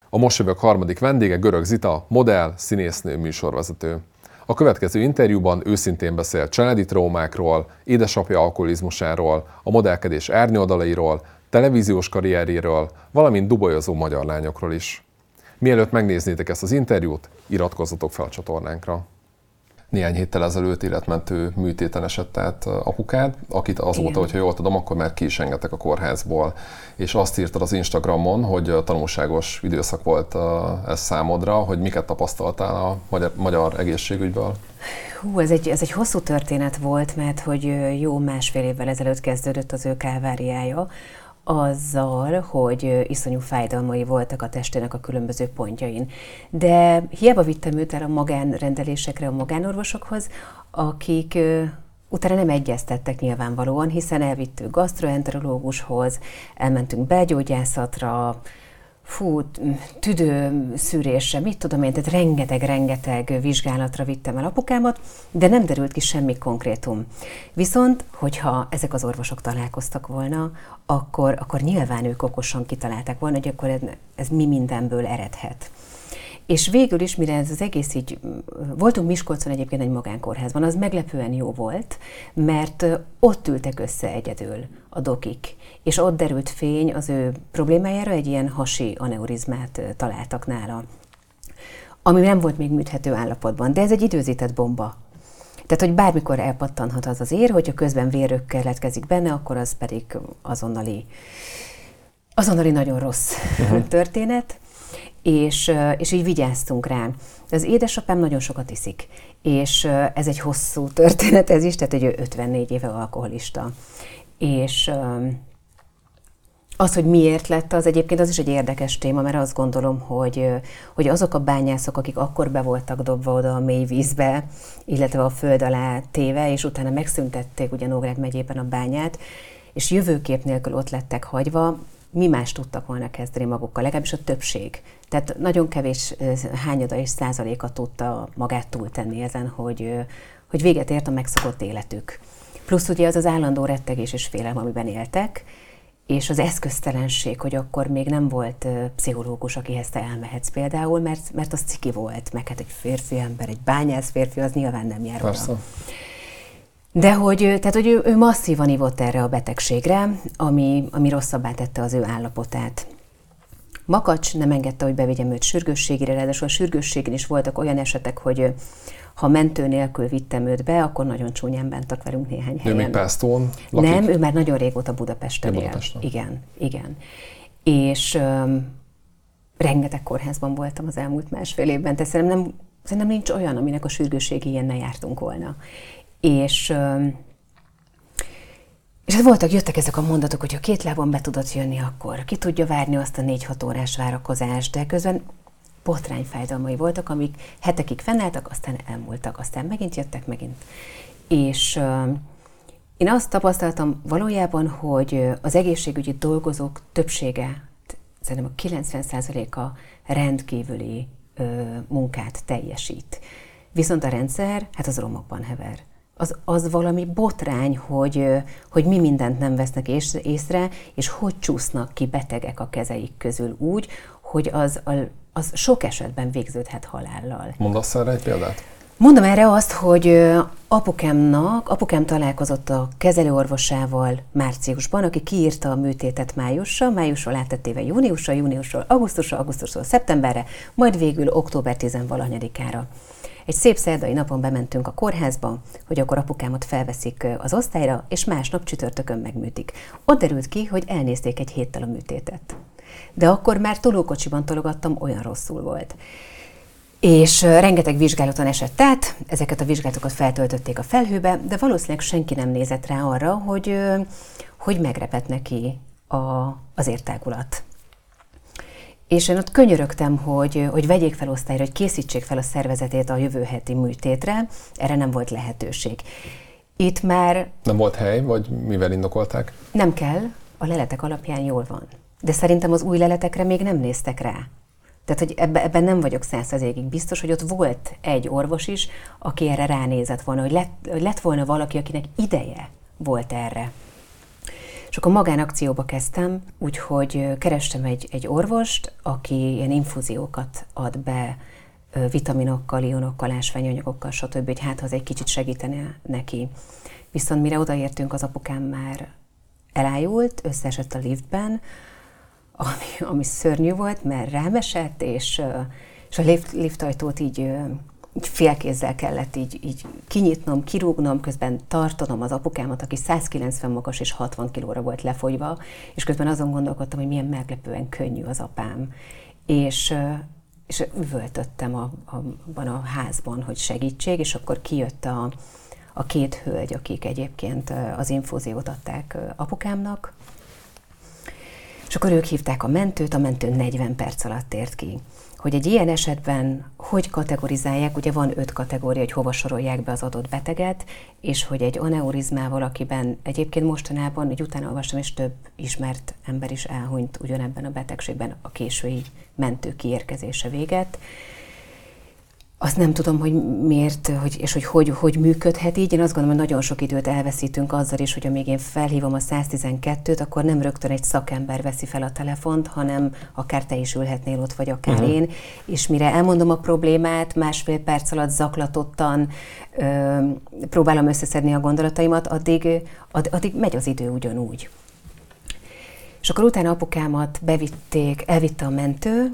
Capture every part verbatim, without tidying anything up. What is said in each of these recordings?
A Most jövök harmadik vendége Görög Zita, modell, színésznő, műsorvezető. A következő interjúban őszintén beszél családi traumákról, édesapja alkoholizmusáról, a modellkedés árnyoldalairól, televíziós karrierjéről, valamint dubolyozó magyar lányokról is. Mielőtt megnéznétek ezt az interjút, iratkozzatok fel a csatornánkra. Néhány héttel ezelőtt életmentő műtéten esett át apukád, akit azóta, Igen. hogyha jól tudom, akkor már ki is engedtek a kórházból. És azt írtad az Instagramon, hogy tanulságos időszak volt ez számodra, hogy miket tapasztaltál a magyar, magyar egészségügyből? Hú, ez egy, ez egy hosszú történet volt, mert hogy jó másfél évvel ezelőtt kezdődött az ő kálváriája, azzal, hogy iszonyú fájdalmai voltak a testének a különböző pontjain. De hiába vittem őt el a magánrendelésekre, a magánorvosokhoz, akik utána nem egyeztettek nyilvánvalóan, hiszen elvittük gasztroenterológushoz, elmentünk belgyógyászatra, fú, tüdőszűrésre, mit tudom én, tehát rengeteg-rengeteg vizsgálatra vittem el apukámat, de nem derült ki semmi konkrétum. Viszont, hogyha ezek az orvosok találkoztak volna, akkor, akkor nyilván ők okosan kitalálták volna, hogy akkor ez, ez mi mindenből eredhet. És végül is, mire ez az egész így, voltunk Miskolcon egyébként egy magánkórházban, az meglepően jó volt, mert ott ültek össze egyedül a dokik, és ott derült fény az ő problémájára, egy ilyen hasi aneurizmát találtak nála, ami nem volt még műthető állapotban, de ez egy időzített bomba. Tehát, hogy bármikor elpattanhat az az ér, hogyha közben vérrög keletkezik benne, akkor az pedig azonnali, azonnali nagyon rossz uh-huh. történet. És, és így vigyáztunk rá. Az édesapám nagyon sokat iszik, és ez egy hosszú történet ez is, tehát hogy ő ötvennégy éve alkoholista. És az, hogy miért lett az, egyébként az is egy érdekes téma, mert azt gondolom, hogy, hogy azok a bányászok, akik akkor be voltak dobva oda a mély vízbe, illetve a föld alá téve, és utána megszüntették ugye Nógrád megyében a bányát, és jövőkép nélkül ott lettek hagyva, mi más tudtak volna kezdeni magukkal, legalábbis a többség. Tehát nagyon kevés hányada és százaléka tudta magát túltenni ezen, hogy, hogy véget ért a megszokott életük. Plusz ugye az az állandó rettegés és félelem, amiben éltek, és az eszköztelenség, hogy akkor még nem volt pszichológus, akihez te elmehetsz például, mert, mert az ciki volt, meg hát egy férfi ember, egy bányász férfi, az nyilván nem jár Persze. oda. De hogy, tehát, hogy ő, ő masszívan ivott erre a betegségre, ami, ami rosszabbá tette az ő állapotát. Makacs nem engedte, hogy bevigyem őt sürgősségére, ráadásul a sürgősségén is voltak olyan esetek, hogy ha mentő nélkül vittem őt be, akkor nagyon csúnyán bántak velünk néhány helyen. Ő még Pásztón lakik? Nem, ő már nagyon régóta Budapesten él. Budapesten. Igen, igen. És um, rengeteg kórházban voltam az elmúlt másfél évben, tehát szerintem, nem, szerintem nincs olyan, aminek a sürgősségi ilyen ne jártunk volna. És, és hát voltak, jöttek ezek a mondatok, hogy ha két lábon be tudod jönni, akkor ki tudja várni azt a négy-hat órás várakozást, de közben botrányfájdalmai voltak, amik hetekig fennálltak, aztán elmúltak, aztán megint jöttek, megint. És uh, én azt tapasztaltam valójában, hogy az egészségügyi dolgozók többsége, szerintem a kilencven százaléka rendkívüli uh, munkát teljesít. Viszont a rendszer, hát az romokban hever. Az, az valami botrány, hogy, hogy mi mindent nem vesznek észre, és hogy csúsznak ki betegek a kezeik közül úgy, hogy az, az sok esetben végződhet halállal. Mondasz erre egy példát? Mondom erre azt, hogy apukámnak, apukám találkozott a kezelőorvosával márciusban, aki kiírta a műtétet májusra, májusról áttettéve júniusra, júniusról augusztusra, augusztusról szeptemberre, majd végül október tizenvalahanyadikára. Egy szép szerdai napon bementünk a kórházba, hogy akkor apukámat felveszik az osztályra, és másnap csütörtökön megműtik. Ott derült ki, hogy elnézték egy héttel a műtétet. De akkor már tolókocsiban tologattam, olyan rosszul volt. És rengeteg vizsgálaton esett át, ezeket a vizsgálatokat feltöltötték a felhőbe, de valószínűleg senki nem nézett rá arra, hogy, hogy megrepett neki a, az értágulat. És én ott könyörögtem, hogy, hogy vegyék fel osztályra, hogy készítsék fel a szervezetét a jövő heti műtétre, erre nem volt lehetőség. Itt már... Nem volt hely, vagy mivel indokolták? Nem kell, a leletek alapján jól van. De szerintem az új leletekre még nem néztek rá. Tehát, hogy ebben, ebben nem vagyok százszerzékig biztos, hogy ott volt egy orvos is, aki erre ránézett volna, hogy lett, hogy lett volna valaki, akinek ideje volt erre. És akkor magánakcióba kezdtem, úgyhogy kerestem egy, egy orvost, aki ilyen infúziókat ad be vitaminokkal, ionokkal, ásványanyagokkal, stb., hogy hát az egy kicsit segítene neki. Viszont mire odaértünk, az apukám már elájult, összeesett a liftben, ami, ami szörnyű volt, mert rám esett, és, és a lift, liftajtót így, így félkézzel kellett így, így kinyitnom, kirúgnom, közben tartanom az apukámat, aki száz kilencven magas és hatvan kilóra volt lefogyva, és közben azon gondolkodtam, hogy milyen meglepően könnyű az apám. És, és üvöltöttem a, a, abban a házban, hogy segítség, és akkor kijött a, a két hölgy, akik egyébként az infúziót adták apukámnak, és akkor ők hívták a mentőt, a mentő negyven perc alatt tért ki. Hogy egy ilyen esetben hogy kategorizálják, ugye van öt kategória, hogy hova sorolják be az adott beteget, és hogy egy aneurizmával, akiben egyébként mostanában, hogy utána olvastam, és több ismert ember is elhunyt ugyanebben a betegségben a késői mentő kiérkezése véget. Azt nem tudom, hogy miért, hogy, és hogy, hogy hogy működhet így. Én azt gondolom, hogy nagyon sok időt elveszítünk azzal is, hogy amíg én felhívom a száz tizenkettőt, akkor nem rögtön egy szakember veszi fel a telefont, hanem akár te is ülhetnél ott, vagy akár uh-huh. én. És mire elmondom a problémát, másfél perc alatt zaklatottan ö, próbálom összeszedni a gondolataimat, addig, add, addig megy az idő ugyanúgy. És akkor utána apukámat bevitték, elvitte a mentő,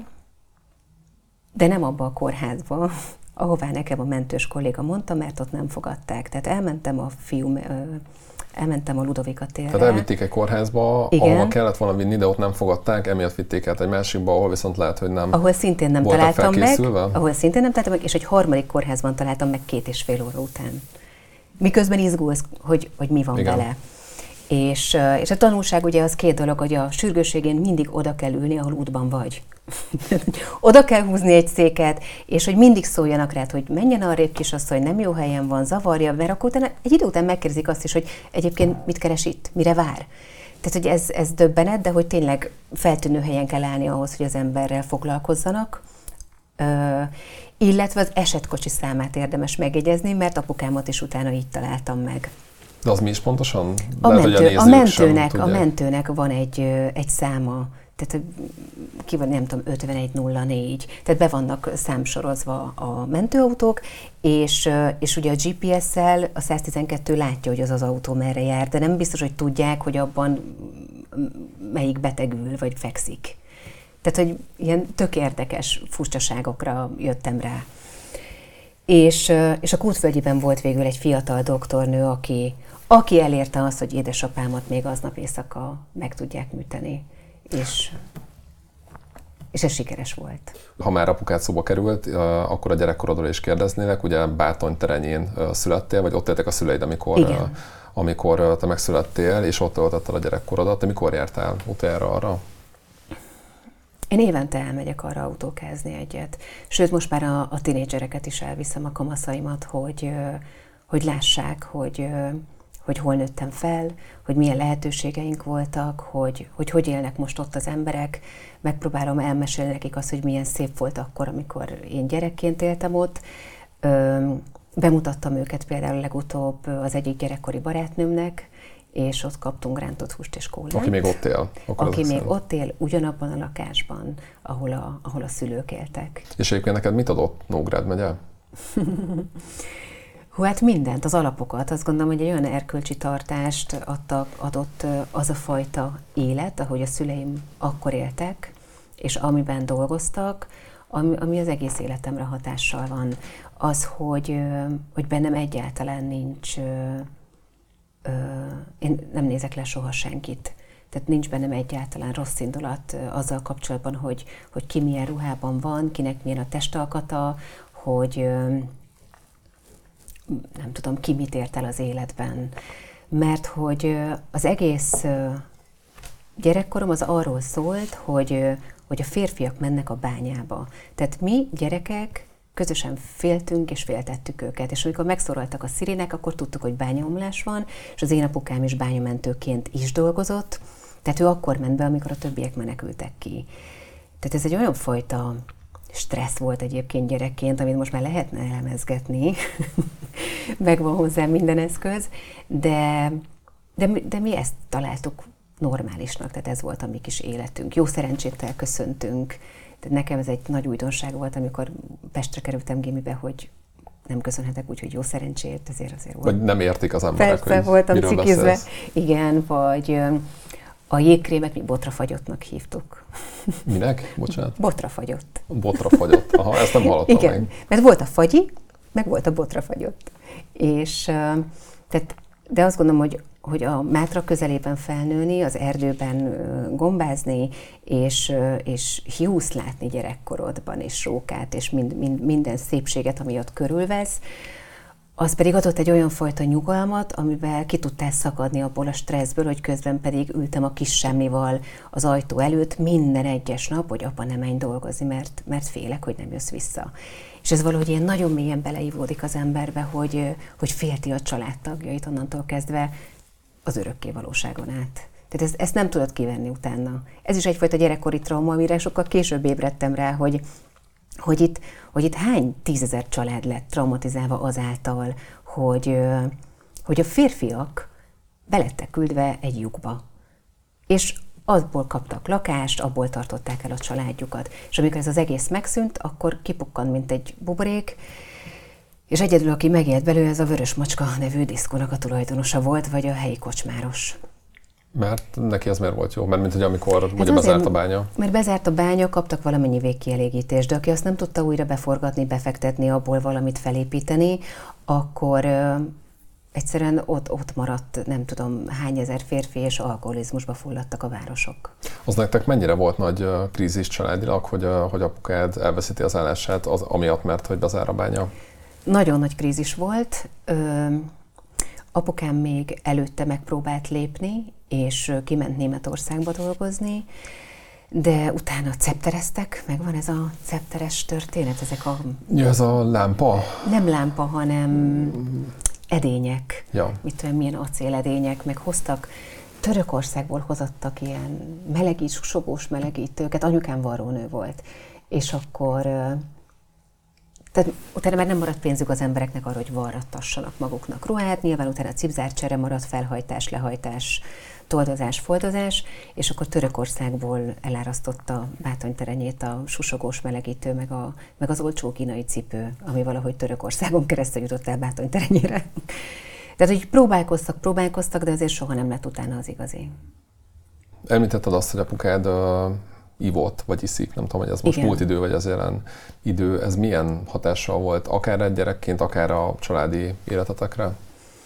de nem abba a kórházba, ahová nekem a mentős kolléga mondta, mert ott nem fogadták. Tehát elmentem a fiú, elmentem a Ludovika térre. Tehát elvitték egy kórházba, igen, ahova kellett volna vinni, de ott nem fogadták, emiatt vitték át egy másikba, ahol viszont lehet, hogy nem Ahol szintén nem találtam meg, ahol szintén nem találtam meg, és egy harmadik kórházban találtam meg két és fél óra után. Miközben izgulsz, hogy, hogy mi van igen. vele. És, és a tanulság ugye az két dolog, hogy a sürgősségén mindig oda kell ülni, ahol útban vagy. Oda kell húzni egy széket, és hogy mindig szóljanak rád, hogy menjen arrébb kisasszony, nem jó helyen van, zavarja, mert akkor utána, egy idő után megkérdezik azt is, hogy egyébként mit keres itt, mire vár. Tehát, hogy ez, ez döbbenet, de hogy tényleg feltűnő helyen kell állni ahhoz, hogy az emberrel foglalkozzanak. Ö, illetve az esetkocsi számát érdemes megjegyezni, mert apukámat is utána így találtam meg. De az mi is pontosan? A, Lehet, mentő, a, a, mentőnek, a mentőnek van egy, egy száma, tehát ki van, nem tudom, ötvenegy nulla négy, tehát be vannak számsorozva a mentőautók, és, és ugye a gé pé es-szel a száz tizenkettő látja, hogy az az autó merre jár, de nem biztos, hogy tudják, hogy abban melyik beteg ül, vagy fekszik. Tehát, hogy ilyen tök érdekes furcsaságokra jöttem rá. És, és a Kútvölgyiben volt végül egy fiatal doktornő, aki, aki elérte azt, hogy édesapámat még aznap éjszaka meg tudják műteni. És, és ez sikeres volt. Ha már apukád szóba került, akkor a gyerekkorodról is kérdeznélek, ugye Bátony terenyén születtél, vagy ott éltek a szüleid, amikor, amikor te megszülettél, és ott töltötted a gyerekkorodat. Te mikor jártál utoljára arra? Én évente elmegyek arra autókázni egyet. Sőt, most már a, a tinédzsereket is elviszem, a kamaszaimat, hogy, hogy lássák, hogy, hogy hol nőttem fel, hogy milyen lehetőségeink voltak, hogy, hogy hogy élnek most ott az emberek. Megpróbálom elmesélni nekik azt, hogy milyen szép volt akkor, amikor én gyerekként éltem ott. Bemutattam őket például legutóbb az egyik gyerekkori barátnőmnek, és ott kaptunk rántott húst és kólát. Aki még ott él. Aki még szem. ott él, ugyanabban a lakásban, ahol a, ahol a szülők éltek. És egyébként neked mit adott Nógrád megye? Hú, hát mindent, az alapokat. Azt gondolom, hogy egy olyan erkölcsi tartást adta, adott az a fajta élet, ahogy a szüleim akkor éltek, és amiben dolgoztak, ami, ami az egész életemre hatással van. Az, hogy, hogy bennem egyáltalán nincs... Én nem nézek le soha senkit. Tehát nincs bennem egyáltalán rossz indulat azzal kapcsolatban, hogy, hogy ki milyen ruhában van, kinek milyen a testalkata, hogy nem tudom, ki mit ért el az életben. Mert hogy az egész gyerekkorom az arról szólt, hogy, hogy a férfiak mennek a bányába. Tehát mi gyerekek közösen féltünk és féltettük őket. És amikor megszólaltak a szirének, akkor tudtuk, hogy bányaomlás van, és az én apukám is bányamentőként is dolgozott, tehát ő akkor ment be, amikor a többiek menekültek ki. Tehát ez egy olyan fajta stressz volt egyébként gyerekként, amit most már lehetne elemezgetni, megvan hozzá minden eszköz, de, de, de mi ezt találtuk normálisnak, tehát ez volt a mi kis életünk. Jó szerencsét elköszöntünk. Tehát nekem ez egy nagy újdonság volt, amikor Pestre kerültem gimibe, hogy nem köszönhetek úgy, hogy jó szerencsét, ezért azért volt. Vagy nem értik az emberek, Persze, hogy voltam miről cikizve. beszélsz. Igen, vagy a jégkrémet mi botrafagyottnak hívtuk. Minek? Bocsánat. Botrafagyott. Botrafagyott. Aha, ezt nem hallottam Igen, meg. mert volt a fagyi, meg volt a botrafagyott. És tehát, de azt gondolom, hogy hogy a Mátra közelében felnőni, az erdőben gombázni, és, és hiúszt látni gyerekkorodban, és rókát, és mind, mind, minden szépséget, ami ott körülvesz, az pedig adott egy olyan fajta nyugalmat, amivel ki tudtál szakadni abból a stresszből, hogy közben pedig ültem a kis semmival az ajtó előtt minden egyes nap, hogy apa, ne menj dolgozni, mert, mert félek, hogy nem jössz vissza. És ez valahogy ilyen nagyon mélyen beleívódik az emberbe, hogy, hogy félti a családtagjait onnantól kezdve, az örökké valóságon át. Tehát ezt, ezt nem tudod kivenni utána. Ez is egyfajta gyerekkori trauma, amire sokkal később ébredtem rá, hogy, hogy, itt, hogy itt hány tízezer család lett traumatizálva azáltal, hogy, hogy a férfiak belettek küldve egy lyukba. És abból kaptak lakást, abból tartották el a családjukat. És amikor ez az egész megszűnt, akkor kipukkant, mint egy buborék, és egyedül, aki megélt belőle, ez a Vörös Macska nevű diszkónak a tulajdonosa volt, vagy a helyi kocsmáros. Mert neki ez miért volt jó? Mert mint hogy amikor hát ugye azért, bezárt a bánya. Mert bezárt a bánya, kaptak valamennyi végkielégítést, de aki azt nem tudta újra beforgatni, befektetni, abból valamit felépíteni, akkor ö, egyszerűen ott, ott maradt, nem tudom, hány ezer férfi, és alkoholizmusba fulladtak a városok. Az nektek mennyire volt nagy uh, krízis családilag, hogy, uh, hogy apukád elveszíti az állását, az, amiatt, mert hogy bezár a bánya? Nagyon nagy krízis volt. Ö, apukám még előtte megpróbált lépni, és kiment Németországba dolgozni, de utána ceptereztek, megvan ez a cepteres történet, ezek a... Ja, ez a lámpa? Nem lámpa, hanem edények. Ja. Mit tudom, milyen acéledények, meg hoztak, Törökországból hozattak ilyen melegít, susogós melegítőket, anyukám varrónő volt, és akkor... Tehát utána már nem maradt pénzük az embereknek arra, hogy varrattassanak maguknak ruhát, nyilván utána cipzárcsere maradt, felhajtás, lehajtás, toldozás, foldozás, és akkor Törökországból elárasztotta Bátonyterenyét a susogós melegítő, meg, a, meg az olcsó kínai cipő, ami valahogy Törökországon keresztül jutott el Bátonyterenyére. Tehát, hogy próbálkoztak, próbálkoztak, de azért soha nem lett utána az igazi. Említetted azt, hogy apukád uh, ivott, vagy iszik, nem tudom, hogy ez most Igen. múlt idő, vagy az jelen idő. Ez milyen hatással volt, akár egy gyerekként, akár a családi életetekre?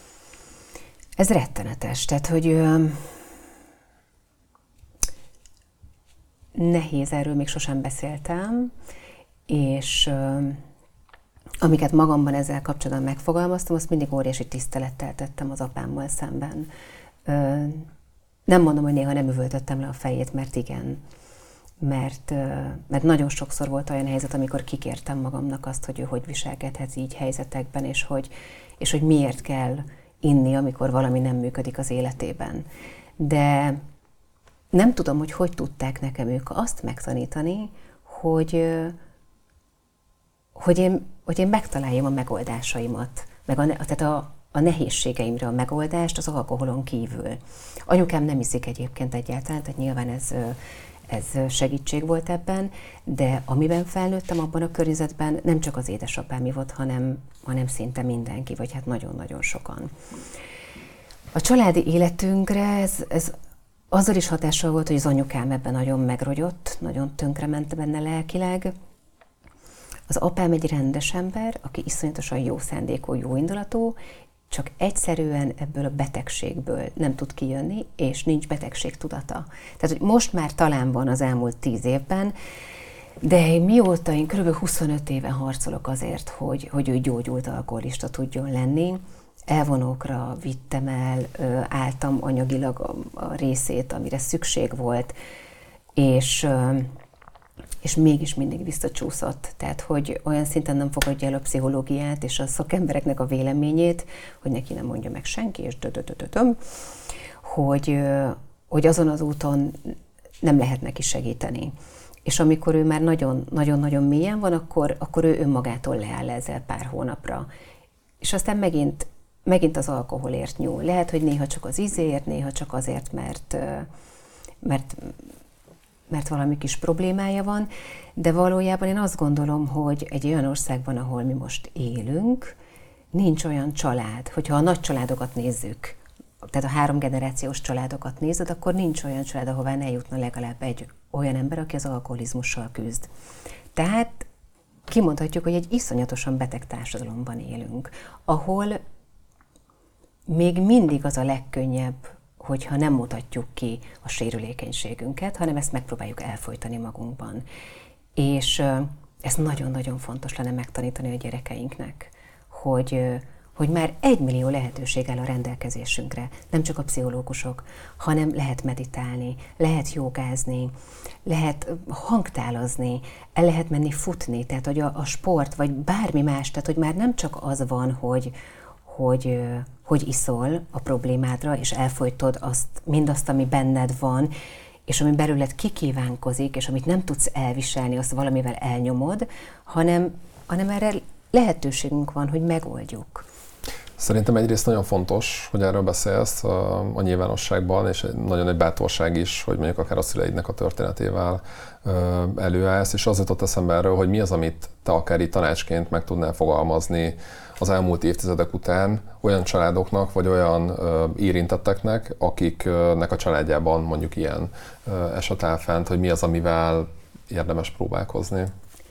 Ez rettenetes, tehát, hogy ö, nehéz, erről még sosem beszéltem, és ö, amiket magamban ezzel kapcsolatban megfogalmaztam, azt mindig óriási tisztelettel tettem az apámmal szemben. Ö, nem mondom, hogy néha nem üvöltöttem le a fejét, mert igen. Mert, mert nagyon sokszor volt olyan helyzet, amikor kikértem magamnak azt, hogy ő hogy viselkedhet így helyzetekben, és hogy, és hogy miért kell inni, amikor valami nem működik az életében. De nem tudom, hogy hogy tudták nekem ők azt megtanítani, hogy, hogy, én, hogy én megtaláljam a megoldásaimat, meg a, tehát a, a nehézségeimre a megoldást az alkoholon kívül. Anyukám nem iszik egyébként egyáltalán, tehát nyilván ez, ez segítség volt ebben, de amiben felnőttem abban a környezetben, nem csak az édesapám ivott, hanem, hanem szinte mindenki, vagy hát nagyon-nagyon sokan. A családi életünkre ez, ez azzal is hatással volt, hogy az anyukám ebben nagyon megrogyott, nagyon tönkrement benne lelkileg. Az apám egy rendes ember, aki iszonyatosan jó szándékú, jó indulatú, csak egyszerűen ebből a betegségből nem tud kijönni, és nincs betegség tudata. Tehát, hogy most már talán van az elmúlt tíz évben, de én mióta én kb. huszonöt éve harcolok azért, hogy, hogy ő gyógyult alkoholista tudjon lenni, elvonókra vittem el, álltam anyagilag a, a részét, amire szükség volt, és, és mégis mindig visszacsúszott. Tehát, hogy olyan szinten nem fogadja el a pszichológiát és a szakembereknek a véleményét, hogy neki nem mondja meg senki, és dödödödödöm, hogy, hogy azon az úton nem lehet neki segíteni. És amikor ő már nagyon-nagyon mélyen van, akkor, akkor ő önmagától leáll ezzel pár hónapra. És aztán megint megint az alkoholért nyúl. Lehet, hogy néha csak az ízéért, néha csak azért, mert, mert, mert valami kis problémája van, de valójában én azt gondolom, hogy egy olyan országban, ahol mi most élünk, nincs olyan család, hogyha a nagy családokat nézzük, tehát a három generációs családokat nézed, akkor nincs olyan család, ahová ne jutna legalább egy olyan ember, aki az alkoholizmussal küzd. Tehát kimondhatjuk, hogy egy iszonyatosan beteg társadalomban élünk, ahol még mindig az a legkönnyebb, hogyha nem mutatjuk ki a sérülékenységünket, hanem ezt megpróbáljuk elfojtani magunkban. És ez nagyon-nagyon fontos lenne megtanítani a gyerekeinknek, hogy, hogy már egymillió lehetőség áll a rendelkezésünkre, nem csak a pszichológusok, hanem lehet meditálni, lehet jogázni, lehet hangtálazni, el lehet menni futni, tehát hogy a, a sport, vagy bármi más, tehát hogy már nem csak az van, hogy, hogy, hogy iszol a problémádra, és elfojtod azt, mindazt, ami benned van, és ami belőled kikívánkozik, és amit nem tudsz elviselni, azt valamivel elnyomod, hanem, hanem erre lehetőségünk van, hogy megoldjuk. Szerintem egyrészt nagyon fontos, hogy erről beszélsz a, a nyilvánosságban, és nagyon egy bátorság is, hogy mondjuk akár a szüleidnek a történetével ö, előállsz, és az jutott eszembe erről, hogy mi az, amit te akár itt tanácsként meg tudnál fogalmazni az elmúlt évtizedek után olyan családoknak, vagy olyan ö, érintetteknek, akiknek a családjában mondjuk ilyen ö, eset áll fent, hogy mi az, amivel érdemes próbálkozni.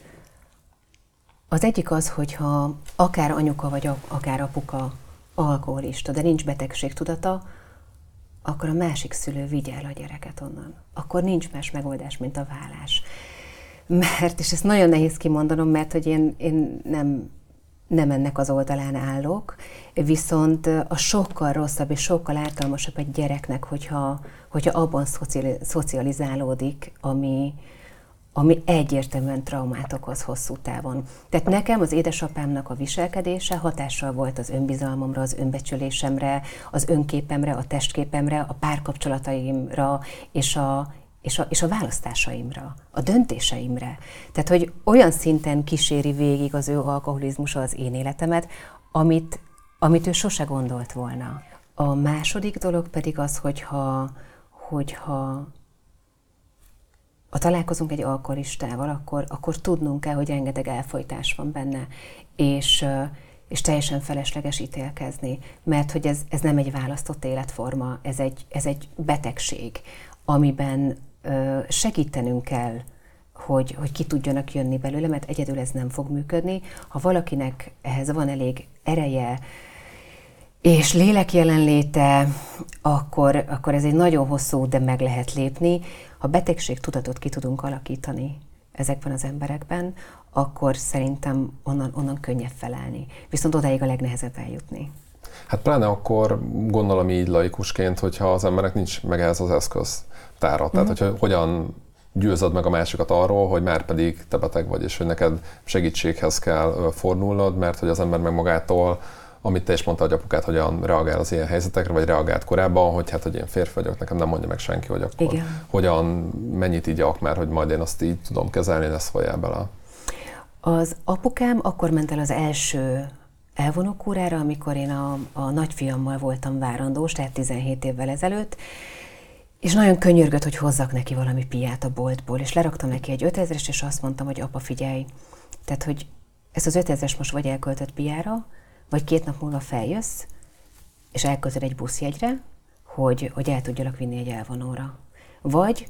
Az egyik az, hogyha akár anyuka vagy akár apuka alkoholista, de nincs betegségtudata, akkor a másik szülő vigye el a gyereket onnan. Akkor nincs más megoldás, mint a válás. Mert, és ezt nagyon nehéz kimondanom, mert hogy én, én nem, nem ennek az oldalán állok, viszont a sokkal rosszabb és sokkal ártalmasabb egy gyereknek, hogyha, hogyha abban szocializálódik, ami, ami egyértelműen traumát okoz hosszú távon. Tehát nekem az édesapámnak a viselkedése hatással volt az önbizalmamra, az önbecsülésemre, az önképemre, a testképemre, a párkapcsolataimra és a, és a, és a választásaimra, a döntéseimre. Tehát, hogy olyan szinten kíséri végig az ő alkoholizmusa az én életemet, amit, amit ő sose gondolt volna. A második dolog pedig az, hogyha, hogyha ha találkozunk egy alkoholistával, akkor, akkor tudnunk kell, hogy rengeteg elfojtás van benne, és, és teljesen felesleges ítélkezni, mert hogy ez, ez nem egy választott életforma, ez egy, ez egy betegség, amiben ö, segítenünk kell, hogy, hogy ki tudjanak jönni belőle, mert egyedül ez nem fog működni. Ha valakinek ehhez van elég ereje, és lélek jelenléte, akkor, akkor ez egy nagyon hosszú út, de meg lehet lépni. Ha betegség tudatot ki tudunk alakítani ezekben az emberekben, akkor szerintem onnan, onnan könnyebb felállni. Viszont odáig a legnehezebb eljutni. Hát pláne akkor gondolom így laikusként, hogyha az emberek nincs meg ehhez az eszköztára. Uh-huh. Tehát, hogyha hogyan győzöd meg a másikat arról, hogy már pedig te beteg vagy, és hogy neked segítséghez kell fordulnod, mert hogy az ember meg magától, amit te is mondtad, hogy apukát hogyan reagál az ilyen helyzetekre, vagy reagált korábban, hogy hát, hogy én férfi vagyok, nekem nem mondja meg senki, hogy akkor igen. Hogyan, mennyit igyak már, hogy majd én azt így tudom kezelni, lesz folyjál bele. Az apukám akkor ment el az első elvonókúrára, amikor én a, a nagyfiammal voltam várandós, tehát tizenhét évvel ezelőtt, és nagyon könyörgött, hogy hozzak neki valami piát a boltból, és leraktam neki egy ötezres, és azt mondtam, hogy apa, figyelj, tehát, hogy ezt az ötezres most vagy elköltött piára, vagy két nap múlva feljössz, és elköltöd egy buszjegyre, hogy, hogy el tudjalak vinni egy elvonóra. Vagy,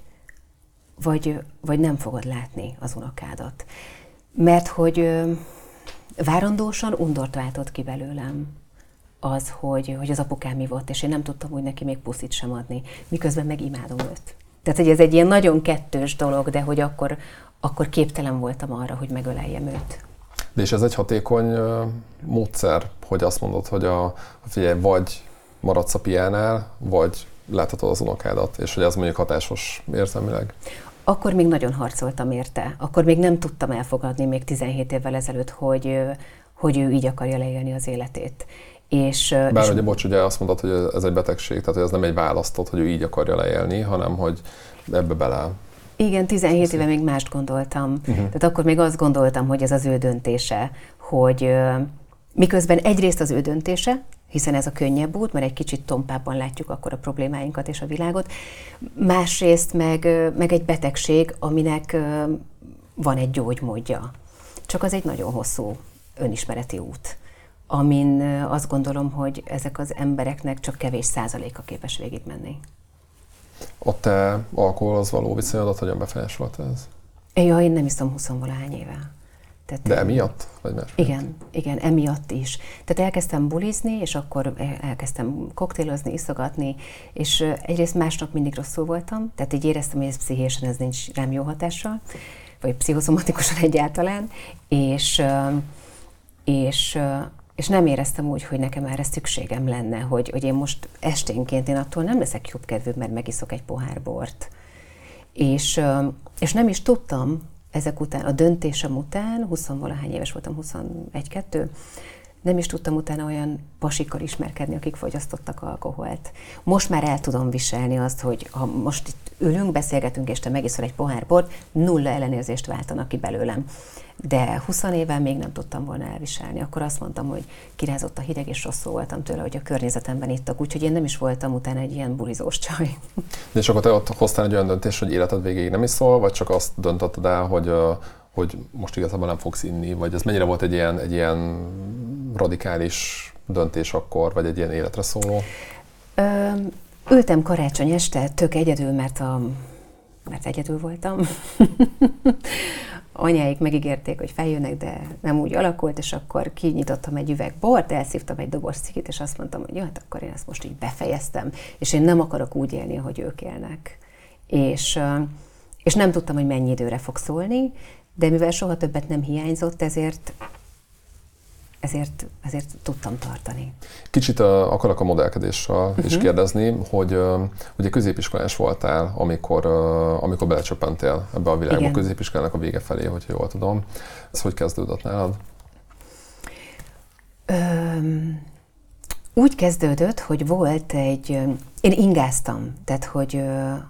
vagy, vagy nem fogod látni az unokádat. Mert hogy ö, várandósan undort váltott ki belőlem az, hogy, hogy az apukám mi volt, és én nem tudtam úgy neki még puszit sem adni, miközben meg imádom őt. Tehát, hogy ez egy ilyen nagyon kettős dolog, de hogy akkor, akkor képtelen voltam arra, hogy megöleljem őt. De és ez egy hatékony uh, módszer, hogy azt mondod, hogy a, figyelj, vagy maradsz a piánál, vagy láthatod az unokádat, és hogy ez mondjuk hatásos érzelmileg? Akkor még nagyon harcoltam érte. Akkor még nem tudtam elfogadni még tizenhét évvel ezelőtt, hogy, hogy ő így akarja leélni az életét. És, Bár és... ugye, bocs, ugye azt mondod, hogy ez egy betegség, tehát hogy ez nem egy választott, hogy ő így akarja leélni, hanem hogy ebbe bele. Igen, tizenhét éve még mást gondoltam. Uh-huh. Tehát akkor még azt gondoltam, hogy ez az ő döntése, hogy miközben egyrészt az ő döntése, hiszen ez a könnyebb út, mert egy kicsit tompábban látjuk akkor a problémáinkat és a világot. Másrészt meg, meg egy betegség, aminek van egy gyógymódja. Csak az egy nagyon hosszú önismereti út, amin azt gondolom, hogy ezek az embereknek csak kevés százaléka képes végigmenni. A te alkoholhoz való viszonyodat hogyan befolyásolta ez? Ja, én nem iszom huszonvalahány éve. Tehát, De emiatt? Vagy más? Igen, igen, emiatt is. Tehát elkezdtem bulizni, és akkor elkezdtem koktélozni, iszogatni, és egyrészt másnap mindig rosszul voltam, tehát így éreztem, hogy ez pszichésen ez nincs rám jó hatással, vagy pszichoszomatikusan egyáltalán, és, és, és nem éreztem úgy, hogy nekem erre szükségem lenne, hogy, hogy én most esténként én attól nem leszek jobb kedvű, mert megiszok egy pohár bort. És, és nem is tudtam ezek után, a döntésem után, huszonvalahány éves voltam, huszonegy-kettő, nem is tudtam utána olyan pasikkal ismerkedni, akik fogyasztottak alkoholt. Most már el tudom viselni azt, hogy ha most itt ülünk, beszélgetünk, és te megiszol egy pohár bort, nulla ellenérzést váltanak ki belőlem. De húsz éven még nem tudtam volna elviselni. Akkor azt mondtam, hogy kirázott a hideg, és rosszul voltam tőle, hogy a környezetemben ittak. Úgyhogy én nem is voltam utána egy ilyen bulizós csaj. De és akkor te ott hoztál egy olyan döntést, hogy életed végéig nem iszol, vagy csak azt döntötted el, hogy, hogy most igazából nem fogsz inni? Vagy ez mennyire volt egy ilyen, egy ilyen radikális döntés akkor, vagy egy ilyen életre szóló? Ö, ültem karácsony este, tök egyedül, mert, a, mert egyedül voltam. Anyáik megígérték, hogy feljönnek, de nem úgy alakult, és akkor kinyitottam egy üveg bort, elszívtam egy doboz cikit, és azt mondtam, hogy jó, hát akkor én ezt most így befejeztem, és én nem akarok úgy élni, ahogy ők élnek. És, és nem tudtam, hogy mennyi időre fog szólni, de mivel soha többet nem hiányzott, ezért Ezért, ezért tudtam tartani. Kicsit uh, akarok a modellkedéssel uh-huh. is kérdezni, hogy uh, ugye középiskolás voltál, amikor, uh, amikor belecsöppentél ebbe a világba. Igen. Középiskolának a vége felé, hogyha jól tudom. Ez hogy kezdődött nálad? Öm, úgy kezdődött, hogy volt egy... Én ingáztam, tehát hogy...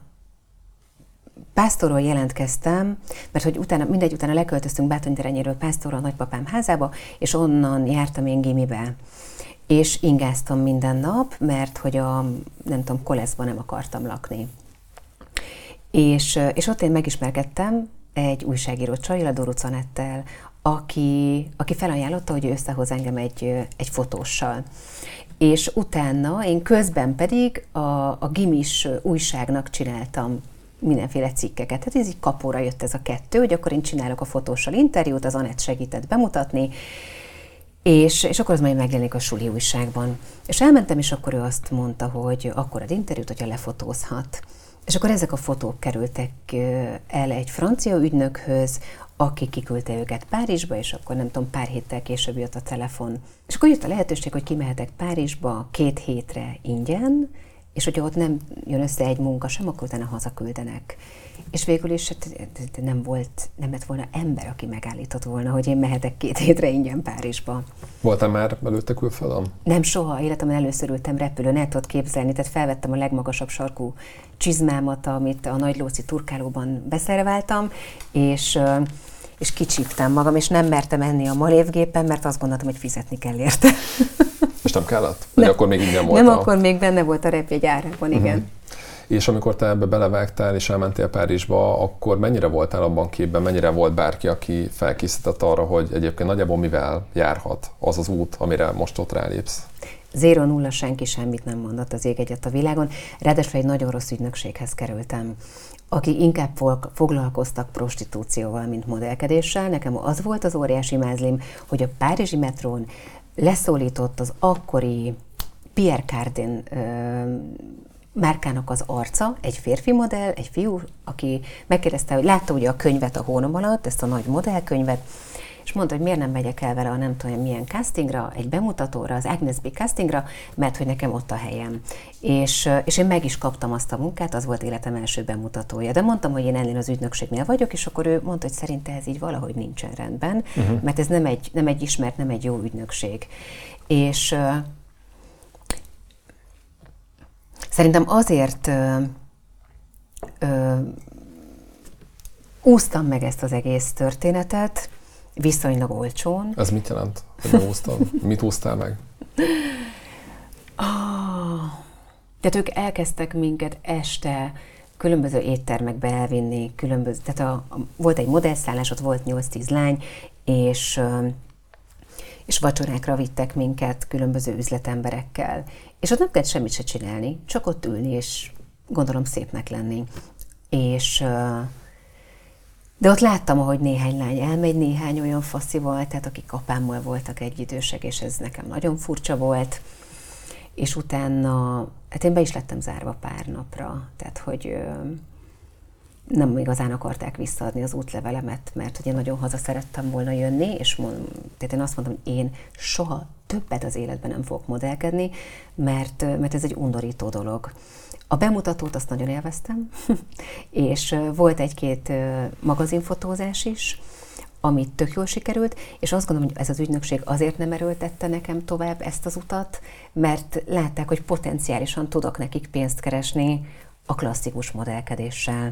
Pásztorról jelentkeztem, mert hogy utána, mindegy, utána leköltöztünk Bátornyiterányéről Pásztorról a nagypapám házába, és onnan jártam én gimibe. És ingáztam minden nap, mert hogy a, nem tudom, koleszban nem akartam lakni. És, és ott én megismerkedtem egy újságíró csajjal, a Dóruc Anettel, aki, aki felajánlotta, hogy ő összehoz engem egy, egy fotóssal. És utána én közben pedig a, a gimis újságnak csináltam mindenféle cikkeket. Hát ez így kapóra jött ez a kettő, hogy akkor én csinálok a fotóssal interjút, az Anett segített bemutatni, és, és akkor az majd megjelenik a suli újságban. És elmentem, és akkor ő azt mondta, hogy akkor ad interjút, hogyha lefotózhat. És akkor ezek a fotók kerültek el egy francia ügynökhöz, aki kiküldte őket Párizsba, és akkor nem tudom, pár héttel később jött a telefon. És akkor jött a lehetőség, hogy kimehetek Párizsba két hétre ingyen, és hogyha ott nem jön össze egy munka sem, akkor utána hazaküldenek. És végül is nem volt, nem lett volna ember, aki megállított volna, hogy én mehetek két hétre ingyen Párizsba. Voltál már előtte külföldön? Nem, soha. Életemben először ültem repülőn, el tudod képzelni, tehát felvettem a legmagasabb sarkú csizmámat, amit a Nagy Lóci turkálóban beszerváltam, és, és kicsíptem magam, és nem mertem enni a malévgépen, mert azt gondoltam, hogy fizetni kell érte. És nem kellett? Vagy nem, akkor még ingyen volt? Nem, a... akkor még benne volt a repjegy árában, igen. Uh-huh. És amikor te ebbe belevágtál és elmentél Párizsba, akkor mennyire voltál abban képben, mennyire volt bárki, aki felkészített arra, hogy egyébként nagyjából mivel járhat az az út, amire most ott rálépsz? Zéro nulla, senki semmit nem mondott az ég egyet a világon. Ráadásul egy nagyon rossz ügynökséghez kerültem, akik inkább foglalkoztak prostitúcióval, mint modellkedéssel. Nekem az volt az óriási mázlim, hogy a párizsi metrón leszólított az akkori Pierre Cardin ö, márkának az arca, egy férfi modell, egy fiú, aki megkérdezte, hogy látta ugye a könyvet a hónom alatt, ezt a nagy modellkönyvet, és mondta, hogy miért nem megyek el vele a nem tudom milyen castingra, egy bemutatóra, az Agnes B. castingra, mert hogy nekem ott a helyem. És, és én meg is kaptam azt a munkát, az volt életem első bemutatója. De mondtam, hogy én ennél az ügynökségnél vagyok, és akkor ő mondta, hogy szerinte ez így valahogy nincsen rendben, uh-huh. mert ez nem egy, nem egy ismert, nem egy jó ügynökség. És uh, szerintem azért uh, uh, úsztam meg ezt az egész történetet, viszonylag olcsón. Ez mit jelent, hogy úsztam? Mit úsztál meg? Oh, tehát ők elkezdtek minket este különböző éttermekbe elvinni, különböző, tehát a, a, volt egy modellszállás, ott volt nyolc-tíz lány, és, és vacsorákra vittek minket különböző üzletemberekkel. És ott nem kellett semmit se csinálni, csak ott ülni, és gondolom szépnek lenni. És, de ott láttam, ahogy néhány lány elmegy, néhány olyan faszival, tehát akik apámmal voltak egyidősek, és ez nekem nagyon furcsa volt. És utána, hát én be is lettem zárva pár napra, tehát hogy nem igazán akarták visszaadni az útlevelemet, mert ugye nagyon haza szerettem volna jönni, és mond, tehát én azt mondtam, hogy én soha többet az életben nem fogok modellkedni, mert, mert ez egy undorító dolog. A bemutatót azt nagyon élveztem, és volt egy-két magazinfotózás is, amit tök jól sikerült, és azt gondolom, hogy ez az ügynökség azért nem erőltette nekem tovább ezt az utat, mert látták, hogy potenciálisan tudok nekik pénzt keresni a klasszikus modellkedéssel.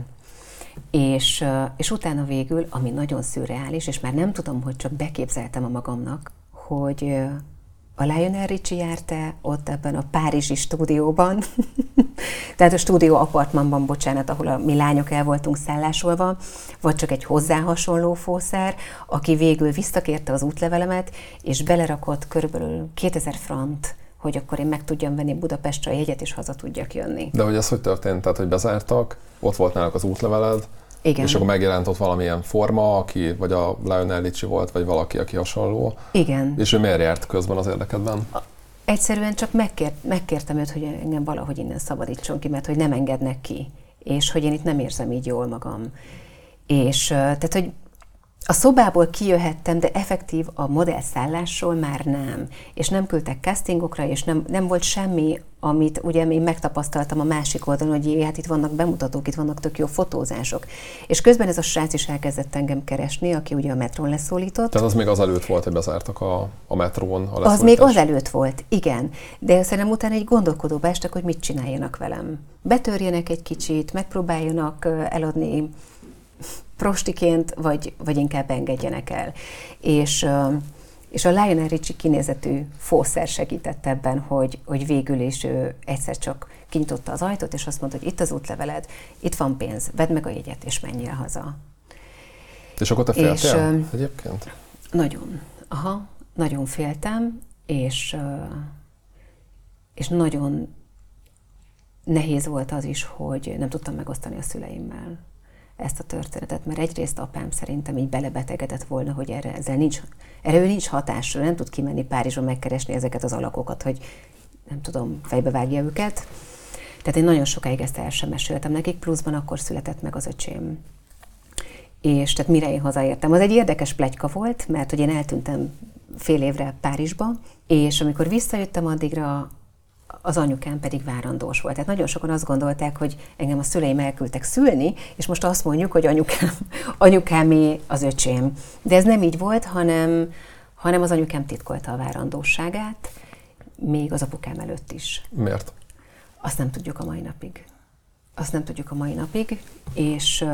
És, és utána végül, ami nagyon szürreális, és már nem tudom, hogy csak beképzeltem a magamnak, hogy a Lionel Richie járt-e ott ebben a párizsi stúdióban, tehát a stúdió apartmanban, bocsánat, ahol a mi lányok el voltunk szállásolva, vagy csak egy hozzá hasonló fószer, aki végül visszakérte az útlevelemet, és belerakott körülbelül kétezer frant, hogy akkor én meg tudjam venni Budapestre a jegyet, és haza tudjak jönni. De hogy ez hogy történt? Tehát, hogy bezártak, ott volt náluk az útleveled, igen. És akkor megjelent ott valamilyen forma, aki, vagy a Lionel Richie volt, vagy valaki, aki hasonló. Igen. És ő miért járt közben az érdekedben? Egyszerűen csak megkért, megkértem őt, hogy engem valahogy innen szabadítson ki, mert hogy nem engednek ki, és hogy én itt nem érzem így jól magam. És tehát, hogy a szobából kijöhettem, de effektív a modellszállásról már nem. És nem küldtek castingokra, és nem, nem volt semmi, amit ugye én megtapasztaltam a másik oldalon, hogy jé, hát itt vannak bemutatók, itt vannak tök jó fotózások. És közben ez a srác is elkezdett engem keresni, aki ugye a metrón leszólított. Tehát az még azelőtt volt, hogy bezártak a, a metrón a leszólítás? Az még azelőtt volt, igen. De szerintem utána egy gondolkodóba estek, hogy mit csináljanak velem. Betörjenek egy kicsit, megpróbáljanak eladni prostiként, vagy, vagy inkább engedjenek el. És, és a Lionel Richie kinézetű fószer segített ebben, hogy, hogy végül is ő egyszer csak kinyitotta az ajtót, és azt mondta, hogy itt az útleveled, itt van pénz, vedd meg a jegyet, és menjél haza. És akkor te féltél és, egyébként? Nagyon. Aha, nagyon féltem, és, és nagyon nehéz volt az is, hogy nem tudtam megosztani a szüleimmel ezt a történetet, mert egyrészt apám szerintem így belebetegedett volna, hogy erre, ezzel nincs, erre ő nincs hatásra, nem tud kimenni Párizsba megkeresni ezeket az alakokat, hogy nem tudom, fejbevágja őket. Tehát én nagyon sokáig ezt el sem meséltem nekik, pluszban akkor született meg az öcsém. És tehát mire én hazaértem. Az egy érdekes pletyka volt, mert hogy én eltűntem fél évre Párizsba, és amikor visszajöttem addigra, az anyukám pedig várandós volt. Tehát nagyon sokan azt gondolták, hogy engem a szüleim elküldtek szülni, és most azt mondjuk, hogy anyukám, anyukámé az öcsém. De ez nem így volt, hanem, hanem az anyukám titkolta a várandóságát, még az apukám előtt is. Miért? Azt nem tudjuk a mai napig. Azt nem tudjuk a mai napig, és,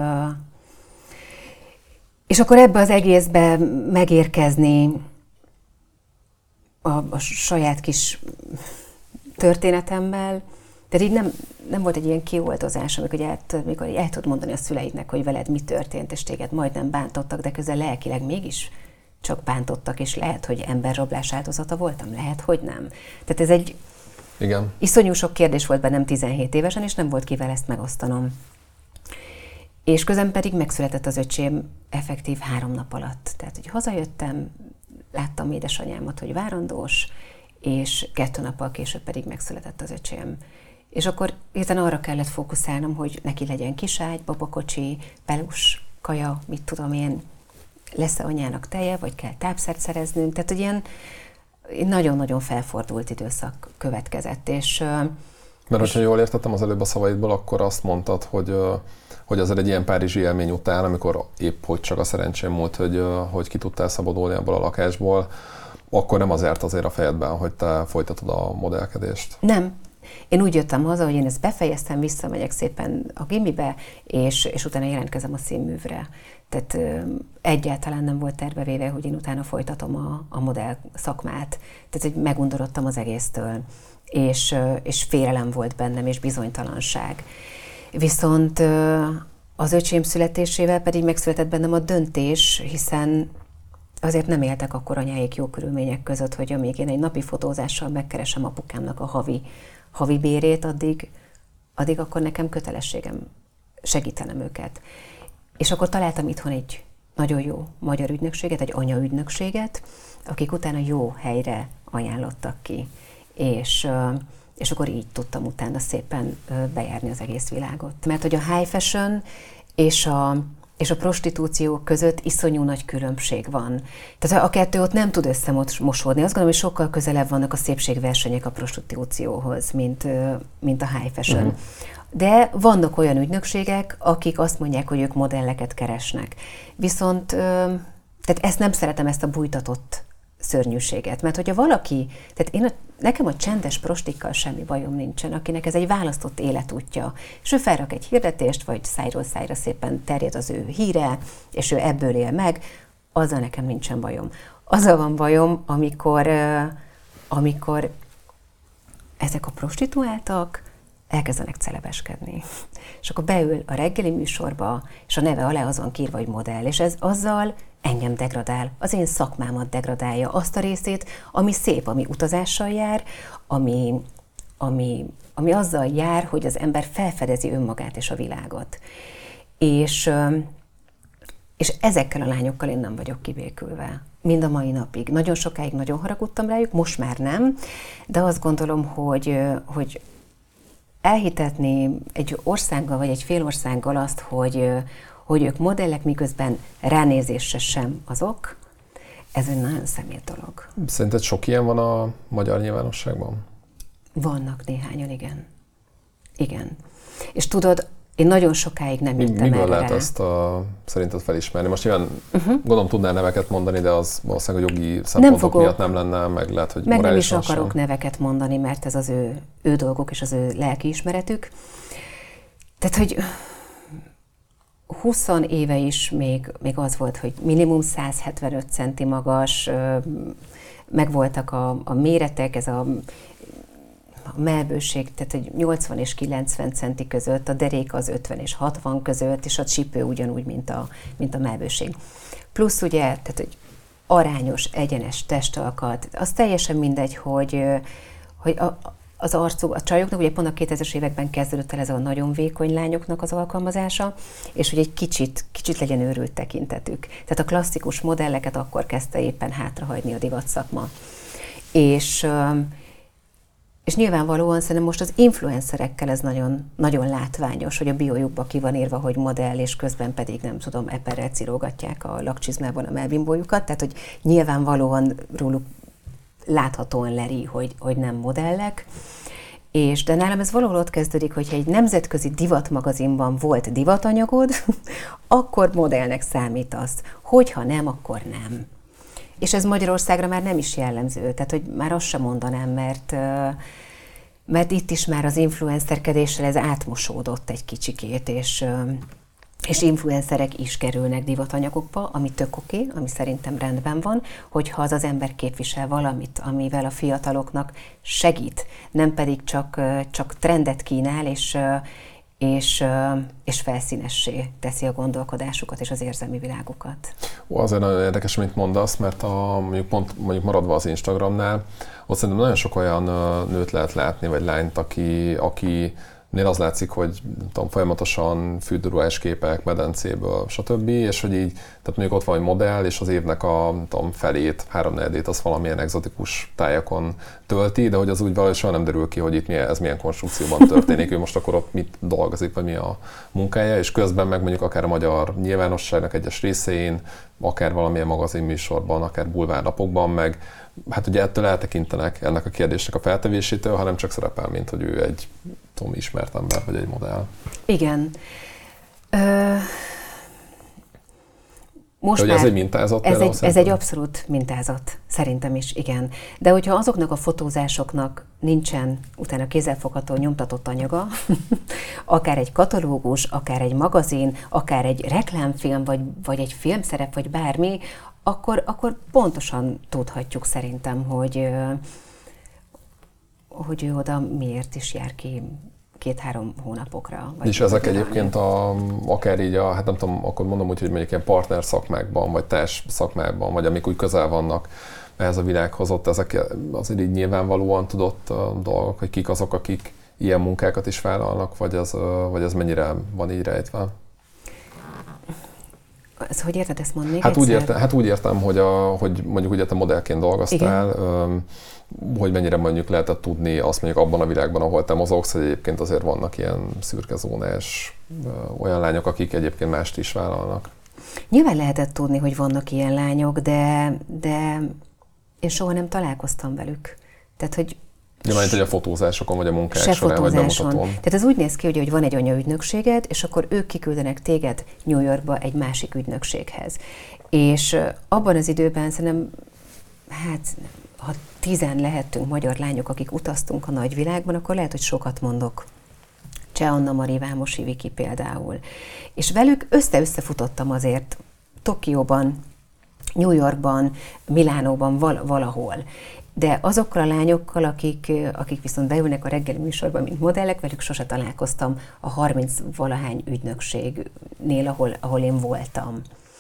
és akkor ebbe az egészbe megérkezni a, a saját kis történetemmel, tehát így nem, nem volt egy ilyen kioldozás, amikor, el, amikor el tudod mondani a szüleidnek, hogy veled mi történt, és téged majdnem bántottak, de közben lelkileg mégis csak bántottak, és lehet, hogy emberrablás áldozata voltam, lehet, hogy nem. Tehát ez egy igen. Iszonyú sok kérdés volt bennem tizenhét évesen, és nem volt kivel ezt megosztanom. És közben pedig megszületett az öcsém effektív három nap alatt. Tehát, hogy hazajöttem, láttam édesanyámat, hogy várandós, és kettő nappal később pedig megszületett az öcsém. És akkor hirtelen arra kellett fókuszálnom, hogy neki legyen kiságy, babakocsi, pelus, kaja, mit tudom én, lesz-e anyának teje, vagy kell tápszert szereznünk. Tehát, hogy ilyen nagyon-nagyon felfordult időszak következett. És, mert hogyha jól értettem az előbb a szavaidból, akkor azt mondtad, hogy, hogy azért egy ilyen párizsi élmény után, amikor épp hogy csak a szerencsém volt, hogy, hogy ki tudtál szabadulni ebből a lakásból, akkor nem azért azért a fejedben, hogy te folytatod a modellkedést? Nem, én úgy jöttem haza, hogy én ezt befejeztem, visszamegyek szépen a gimibe, és, és utána jelentkezem a színművre. Tehát ö, egyáltalán nem volt tervevéve, hogy én utána folytatom a, a modell szakmát. Tehát hogy megundorodtam az egésztől, és, ö, és félelem volt bennem, és bizonytalanság. Viszont ö, az öcsém születésével pedig megszületett bennem a döntés, hiszen azért nem éltek akkor anyáik jó körülmények között, hogy amíg én egy napi fotózással megkeresem apukámnak a havi, havi bérét, addig, addig akkor nekem kötelességem segítenem őket. És akkor találtam itthon egy nagyon jó magyar ügynökséget, egy anyaügynökséget, akik utána jó helyre ajánlottak ki. És, és akkor így tudtam utána szépen bejárni az egész világot. Mert hogy a high fashion és a és a prostitúció között iszonyú nagy különbség van. Tehát a kettő ott nem tud összemosódni. Azt gondolom, hogy sokkal közelebb vannak a szépségversenyek a prostitúcióhoz, mint, mint a high fashion. Uh-huh. De vannak olyan ügynökségek, akik azt mondják, hogy ők modelleket keresnek. Viszont tehát ezt nem szeretem, ezt a bújtatott szörnyűséget. Mert hogyha valaki, tehát én a, nekem a csendes prostikkal semmi bajom nincsen, akinek ez egy választott életútja, és ő felrak egy hirdetést, vagy szájról szájra szépen terjed az ő híre, és ő ebből él meg, azzal nekem nincsen bajom. Azzal van bajom, amikor, amikor ezek a prostituáltak elkezdenek celebeskedni. És akkor beül a reggeli műsorba, és a neve alá az van kiírva, hogy modell, és ez azzal engem degradál, az én szakmámat degradálja, azt a részét, ami szép, ami utazással jár, ami, ami, ami azzal jár, hogy az ember felfedezi önmagát és a világot. És, és ezekkel a lányokkal én nem vagyok kibékülve. Mind a mai napig. Nagyon sokáig nagyon haragudtam rájuk, most már nem, de azt gondolom, hogy, hogy elhitetni egy országgal, vagy egy fél országgal azt, hogy hogy ők modellek, miközben ránézésre sem azok, ez egy nagyon szemét dolog. Szerinted sok ilyen van a magyar nyilvánosságban? Vannak néhányan, igen. Igen. És tudod, én nagyon sokáig nem Mi, jöttem Miből erre lehet rá. ezt a, szerinted felismerni? Most nyilván uh-huh. gondolom tudnál neveket mondani, de az valószínűleg a jogi szempontok miatt nem lenne, meg lehet, hogy meg nem is morálisan akarok sem. neveket mondani, mert ez az ő, ő dolgok és az ő lelkiismeretük. Tehát, hogy húsz éve is még, még az volt, hogy minimum száz hetvenöt centi magas, megvoltak a, a méretek, ez a, a mellbőség, tehát hogy nyolcvan és kilencven centi között, a derék az ötven és hatvan között, és a csípő ugyanúgy, mint a, mint a mellbőség. Plusz ugye, tehát hogy arányos, egyenes testalkat, az teljesen mindegy, hogy, hogy a, az arcú, a csajoknak, ugye pont a kétezres években kezdődött el ez a nagyon vékony lányoknak az alkalmazása, és hogy egy kicsit, kicsit legyen őrült tekintetük. Tehát a klasszikus modelleket akkor kezdte éppen hátrahagyni a divatszakma. És, és nyilvánvalóan szerintem most az influencerekkel ez nagyon, nagyon látványos, hogy a biojukba ki van írva, hogy modell, és közben pedig nem tudom, eperrel cirógatják a lakcsizmában a melbimbójukat, tehát hogy nyilvánvalóan róluk láthatóan leri, hogy, hogy nem modellek. És de nálam ez valahol ott kezdődik, hogyha egy nemzetközi divatmagazinban volt divatanyagod, akkor modellnek számítasz. Hogyha nem, akkor nem. És ez Magyarországra már nem is jellemző, tehát hogy már azt sem mondanám, mert, mert itt is már az influencerkedéssel ez átmosódott egy kicsikét, és és influencerek is kerülnek divatanyagokba, ami tök oké, ami szerintem rendben van, hogyha az az ember képvisel valamit, amivel a fiataloknak segít, nem pedig csak, csak trendet kínál, és, és, és felszínessé teszi a gondolkodásukat és az érzelmi világukat. Ó, azért nagyon érdekes, amit mondasz, mert a, mondjuk, pont, mondjuk maradva az Instagramnál, ott szerintem nagyon sok olyan nőt lehet látni, vagy lányt, aki, aki nél az látszik, hogy tudom, folyamatosan fürdőruhás képek, medencéből, stb. És hogy így, tehát mondjuk ott van egy modell, és az évnek a tudom, felét, háromnegyedét az valamilyen egzotikus tájakon tölti, de hogy az úgy valahogy soha nem derül ki, hogy itt milyen, ez milyen konstrukcióban történik, ő most akkor ott mit dolgozik, vagy mi a munkája, és közben meg mondjuk akár a magyar nyilvánosságnak egyes részein, akár valamilyen magazinműsorban, akár bulvárlapokban, meg hát ugye ettől eltekintenek ennek a kérdésnek a feltevésétől, hanem csak szerepel, mint hogy ő egy tudom, ismert ember, vagy egy modell. Igen. Ö... Most már ez egy mintázat? Ez egy, ez egy abszolút mintázat, szerintem is, igen. De hogyha azoknak a fotózásoknak nincsen utána kézzelfogható nyomtatott anyaga, akár egy katalógus, akár egy magazin, akár egy reklámfilm, vagy, vagy egy filmszerep, vagy bármi, akkor, akkor pontosan tudhatjuk szerintem, hogy, hogy ő oda miért is jár ki két-három hónapokra. És ezek egyébként a, akár így a, hát nem tudom, akkor mondom úgy, hogy mondjuk ilyen partner szakmákban, vagy társ szakmákban, vagy amik úgy közel vannak ehhez a világhoz, ott ezek azért így nyilvánvalóan tudott dolgok, hogy kik azok, akik ilyen munkákat is vállalnak, vagy ez, vagy ez mennyire van így rejtve? Ez hogy érted, ezt mondd még hát egyszer? úgy értem, hát úgy értem, hogy, a, hogy mondjuk ugye te modellként dolgoztál, igen. Hogy mennyire mondjuk lehetett tudni azt mondjuk abban a világban, ahol te mozogsz, hogy egyébként azért vannak ilyen szürkezónás olyan lányok, akik egyébként mást is vállalnak. Nyilván lehetett tudni, hogy vannak ilyen lányok, de, de én soha nem találkoztam velük. Tehát, hogy Nyilván, hogy a fotózásokon, vagy a munkák során, vagy bemutatón. Tehát ez úgy néz ki, hogy van egy anyaügynökséged, és akkor ők kiküldenek téged New Yorkba egy másik ügynökséghez. És abban az időben szerintem, hát ha tizen lehettünk magyar lányok, akik utaztunk a nagyvilágban, akkor lehet, hogy sokat mondok. Cseh Anna Mari, Vámosi Viki például. És velük össze-összefutottam azért Tokióban, New Yorkban, Milánóban, val- valahol. De azokkal a lányokkal, akik, akik viszont beülnek a reggeli műsorban, mint modellek, velük sose találkoztam a harminc-valahány ügynökségnél, ahol, ahol én voltam.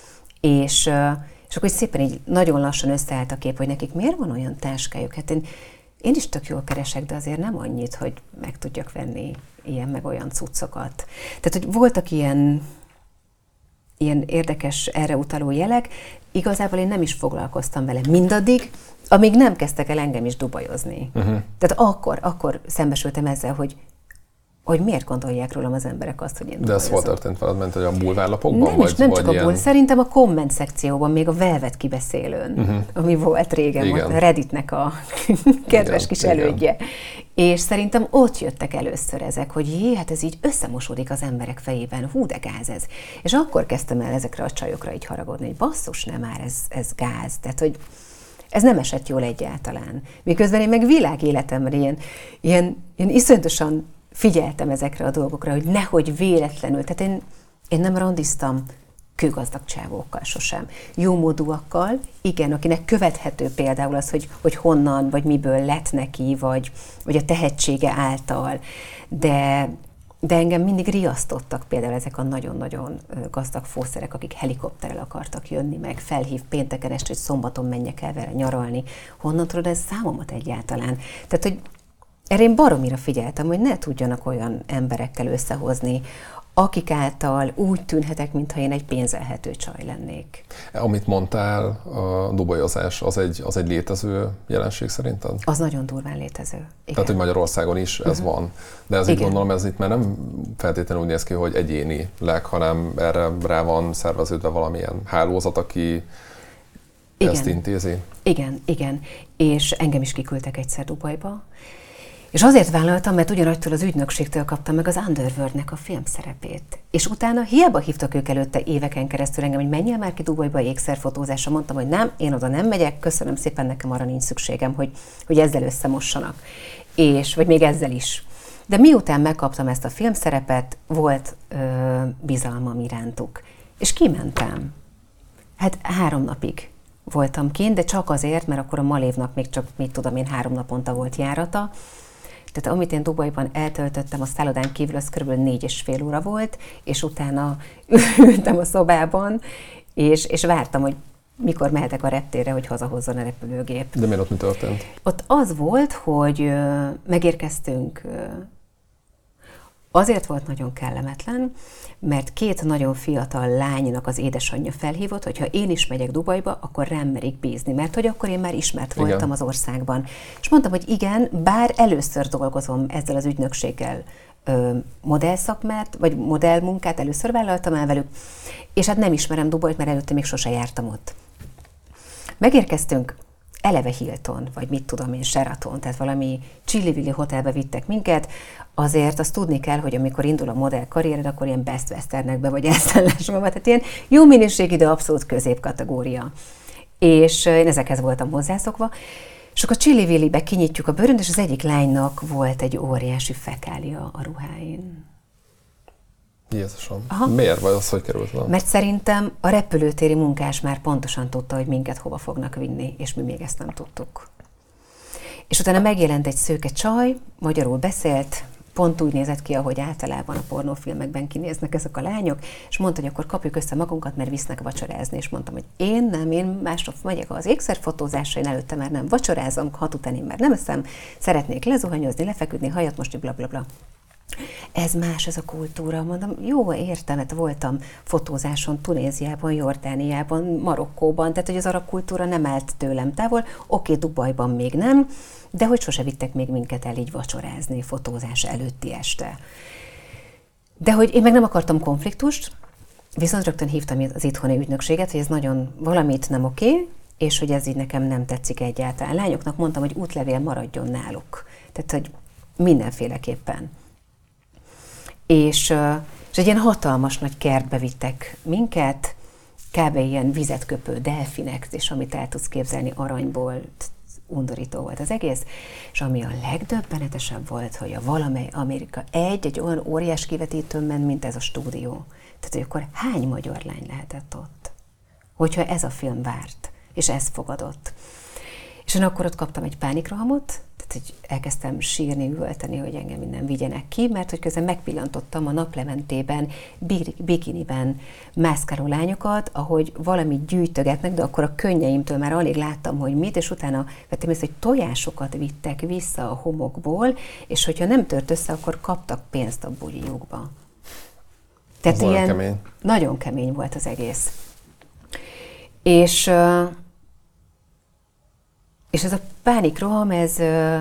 És, és akkor szépen így nagyon lassan összeállt a kép, hogy nekik miért van olyan táskájuk? Hát én, én is tök jól keresek, de azért nem annyit, hogy meg tudjak venni ilyen meg olyan cuccokat. Tehát, hogy voltak ilyen, ilyen érdekes erre utaló jelek, igazából én nem is foglalkoztam vele mindaddig, amíg nem kezdtek el engem is dubajozni. Uh-huh. Tehát akkor, akkor szembesültem ezzel, hogy, hogy miért gondolják rólam az emberek azt, hogy én De ez hol történt veled, ment, hogy a bulvárlapokban? Nem vagy, is, nem vagy csak ilyen... a bul, szerintem a komment szekcióban, még a Velvet kibeszélőn, uh-huh. ami volt régen, igen. volt a Redditnek a kedves igen, kis elődje. Igen. És szerintem ott jöttek először ezek, hogy jé, hát ez így összemosódik az emberek fejében, hú, de gáz ez. És akkor kezdtem el ezekre a csajokra így haragodni, hogy basszus, nem már, ez, ez gáz. Tehát, hogy ez nem esett jól egyáltalán. Miközben én meg világéletemben ilyen, ilyen, ilyen iszonyatosan figyeltem ezekre a dolgokra, hogy nehogy véletlenül. Tehát én, én nem randiztam kőgazdag csávókkal sosem. Jómódúakkal, igen, akinek követhető például az, hogy, hogy honnan, vagy miből lett neki, vagy, vagy a tehetsége által. De, de engem mindig riasztottak például ezek a nagyon-nagyon gazdag fószerek, akik helikopterrel akartak jönni, meg felhív pénteken este, hogy szombaton menjek el vele nyaralni. Honnan tudod ez számomat egyáltalán? Tehát, hogy erre én baromira figyeltem, hogy ne tudjanak olyan emberekkel összehozni, akik által úgy tűnhetek, mintha én egy pénzelhető csaj lennék. Amit mondtál, a dubajozás, az egy, az egy létező jelenség szerinted? Az nagyon durván létező. Igen. Tehát, hogy Magyarországon is ez uh-huh. van. De ez itt gondolom, ez itt már nem feltétlenül úgy néz ki, hogy egyénileg, hanem erre rá van szerveződve valamilyen hálózat, aki igen. ezt intézi. Igen, igen. És engem is kiküldtek egyszer Dubajba. És azért vállaltam, mert ugyanagytól az ügynökségtől kaptam meg az Underworldnek a filmszerepét. És utána hiába hívtak ők előtte éveken keresztül engem, hogy menjél már ki Dubajba ékszerfotózásra. Mondtam, hogy nem, én oda nem megyek, köszönöm szépen, nekem arra nincs szükségem, hogy, hogy ezzel összemossanak. És, vagy még ezzel is. De miután megkaptam ezt a filmszerepet, volt ö, bizalmam irántuk. És kimentem. Hát három napig voltam kint, de csak azért, mert akkor a Malévnak még csak, mit tudom én, három naponta volt járata. Tehát amit én Dubajban eltöltöttem a szállodán kívül, az kb. négy és fél óra volt, és utána ültem a szobában, és, és vártam, hogy mikor mehetek a reptérre, hogy hazahozzon a repülőgép. De miért ott mi történt? Ott az volt, hogy megérkeztünk, azért volt nagyon kellemetlen, mert két nagyon fiatal lánynak az édesanyja felhívott, hogy ha én is megyek Dubajba, akkor rám merik bízni, mert hogy akkor én már ismert voltam igen. az országban. És mondtam, hogy igen, bár először dolgozom ezzel az ügynökséggel ö, modellszakmát, vagy modellmunkát, először vállaltam el velük, és hát nem ismerem Dubajt, mert előtte még sose jártam ott. Megérkeztünk, eleve Hilton, vagy mit tudom én, Sheraton, tehát valami Chillivilli hotelbe vittek minket, azért azt tudni kell, hogy amikor indul a modell karriered, akkor ilyen Best Westernekbe vagy elszállásban, tehát ilyen jó minőségű, de abszolút középkategória. És én ezekhez voltam hozzászokva. És akkor Chillivillibe kinyitjuk a bőrönt, és az egyik lánynak volt egy óriási fekália a ruháin. Jézusom. Aha. Miért? Vagy az, hogy került van? Mert szerintem a repülőtéri munkás már pontosan tudta, hogy minket hova fognak vinni, és mi még ezt nem tudtuk. És utána megjelent egy szőke csaj, magyarul beszélt, pont úgy nézett ki, ahogy általában a pornófilmekben kinéznek ezek a lányok, és mondta, hogy akkor kapjuk össze magunkat, mert visznek vacsorázni. És mondtam, hogy én nem, én másnap megyek az ékszerfotózásra, én előtte már nem vacsorázom, hat után én már nem eszem, szeretnék lezuhanyozni, lefeküdni, hajat most, bla bla bla. Ez más, ez a kultúra. Mondom, jó, értem, hát voltam fotózáson Tunéziában, Jordániában, Marokkóban, tehát hogy az arab kultúra nem állt tőlem távol. Oké, Dubajban még nem, de hogy sose vittek még minket el így vacsorázni fotózás előtti este. De hogy én meg nem akartam konfliktust, viszont rögtön hívtam az itthoni ügynökséget, hogy ez nagyon valamit nem oké, és hogy ez így nekem nem tetszik egyáltalán. Lányoknak mondtam, hogy útlevél maradjon náluk. Tehát, hogy mindenféleképpen. És, és egy ilyen hatalmas nagy kertbe vittek minket, kb. Ilyen vizet köpő delfinek, és amit el tudsz képzelni aranyból, undorító volt az egész. És ami a legdöbbenetesebb volt, hogy a valamely Amerika egy, egy olyan óriás kivetítőn ment, mint ez a stúdió. Tehát, hogy akkor hány magyar lány lehetett ott? Hogyha ez a film várt, és ez fogadott. És én akkor ott kaptam egy pánikrohamot, tehát hogy elkezdtem sírni, üvölteni, hogy engem minden vigyenek ki, mert hogy közben megpillantottam a naplementében, bikiniben mászkáló lányokat, ahogy valamit gyűjtögetnek, de akkor a könnyeimtől már alig láttam, hogy mit, és utána vettem észre, hogy tojásokat vittek vissza a homokból, és hogyha nem tört össze, akkor kaptak pénzt a bugyijukba. Tehát az ilyen kemény. Nagyon kemény volt az egész. És... És ez a pánikroham, ez,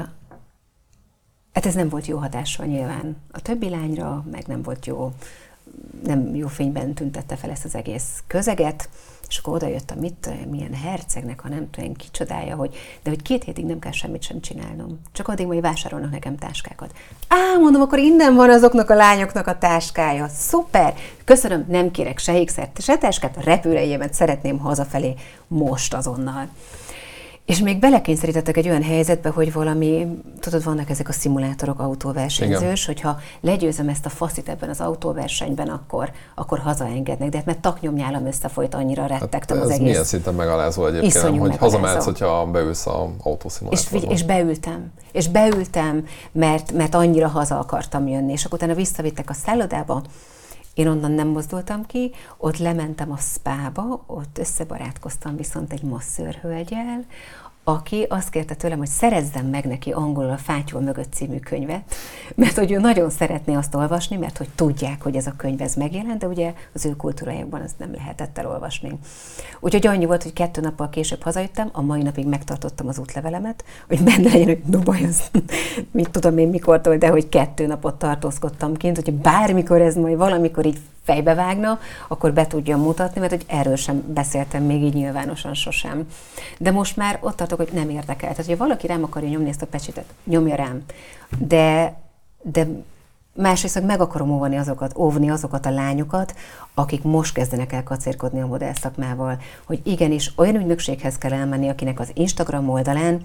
hát ez nem volt jó hatással nyilván a többi lányra, meg nem volt jó, nem jó fényben tüntette fel ezt az egész közeget, és akkor oda jött a mit, milyen hercegnek, ha nem tudom, kicsodája, hogy, de hogy két hétig nem kell semmit sem csinálnom. Csak addig majd vásárolnak nekem táskákat. Á, mondom, akkor innen van azoknak a lányoknak a táskája. Szuper! Köszönöm, nem kérek se ékszert, se táskát, a repülőjémet szeretném hazafelé most azonnal. És még belekényszerítettek egy olyan helyzetbe, hogy valami, tudod, vannak ezek a szimulátorok autóversenyzős, hogyha legyőzöm ezt a faszit ebben az autóversenyben, akkor, akkor hazaengednek. De hát mert taknyomnyálam összefolyt, annyira rettegtem hát az ez egész. milyen szinten megalázó egyébként, Iszonyú hogy megalázó. hazamehetsz, hogyha beülsz az autószimulátorba. És, és beültem. És beültem, mert, mert annyira haza akartam jönni. És akkor utána visszavittek a szállodába, én onnan nem mozdultam ki, ott lementem a spába, ott összebarátkoztam viszont egy masszőrhölgyel, aki azt kérte tőlem, hogy szerezzem meg neki angolul a Fátyol mögött című könyvet, mert hogy ő nagyon szeretné azt olvasni, mert hogy tudják, hogy ez a könyv ez megjelent, de ugye az ő kultúrájukban ezt nem lehetett elolvasni. Úgyhogy annyi volt, hogy kettő nappal később hazajöttem, a mai napig megtartottam az útlevelemet, hogy benne legyen, hogy no baj, az, mit tudom én mikortól, de hogy kettő napot tartózkodtam kint, hogyha bármikor ez majd valamikor így fejbevágna, akkor be tudjam mutatni, mert hogy erről sem beszéltem még így nyilvánosan sosem. De most már ott tartok, hogy nem érdekel. Tehát, hogyha valaki rám akarja nyomni ezt a pecsétet, nyomja rám. De, de másrészt meg akarom óvni azokat, óvni azokat a lányokat, akik most kezdenek el kacérkodni a modell szakmával, hogy igenis olyan ügynökséghez kell elmenni, akinek az Instagram oldalán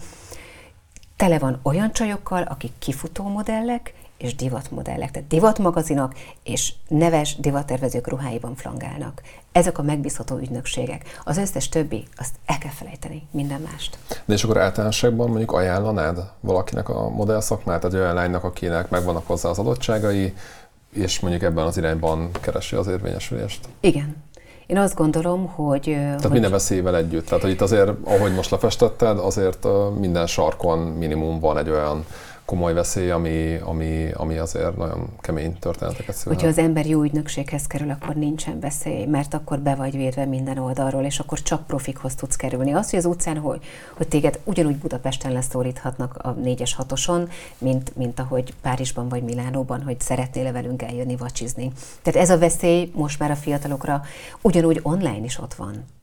tele van olyan csajokkal, akik kifutó modellek, és divatmodellek, tehát divatmagazinok és neves divattervezők ruháiban flangálnak. Ezek a megbízható ügynökségek. Az összes többi, azt el kell felejteni, minden mást. De és akkor általánosságban mondjuk ajánlanád valakinek a modell szakmát, egy olyan lánynak, akinek megvannak hozzá az adottságai, és mondjuk ebben az irányban keresi az érvényesülést? Igen. Én azt gondolom, hogy... Tehát hogy... minden veszélyvel együtt. Tehát, hogy itt azért, ahogy most lefestetted, azért minden sarkon minimum van egy olyan komoly veszély, ami, ami, ami azért nagyon kemény történeteket szülhet. Hogyha az ember jó ügynökséghez kerül, akkor nincsen veszély, mert akkor be vagy védve minden oldalról, és akkor csak profikhoz tudsz kerülni. Az, hogy az utcán, hogy, hogy téged ugyanúgy Budapesten leszólíthatnak a négyes hatoson, mint, mint ahogy Párizsban vagy Milánóban, hogy szeretnél velünk eljönni vacsizni. Tehát ez a veszély most már a fiatalokra ugyanúgy online is ott van.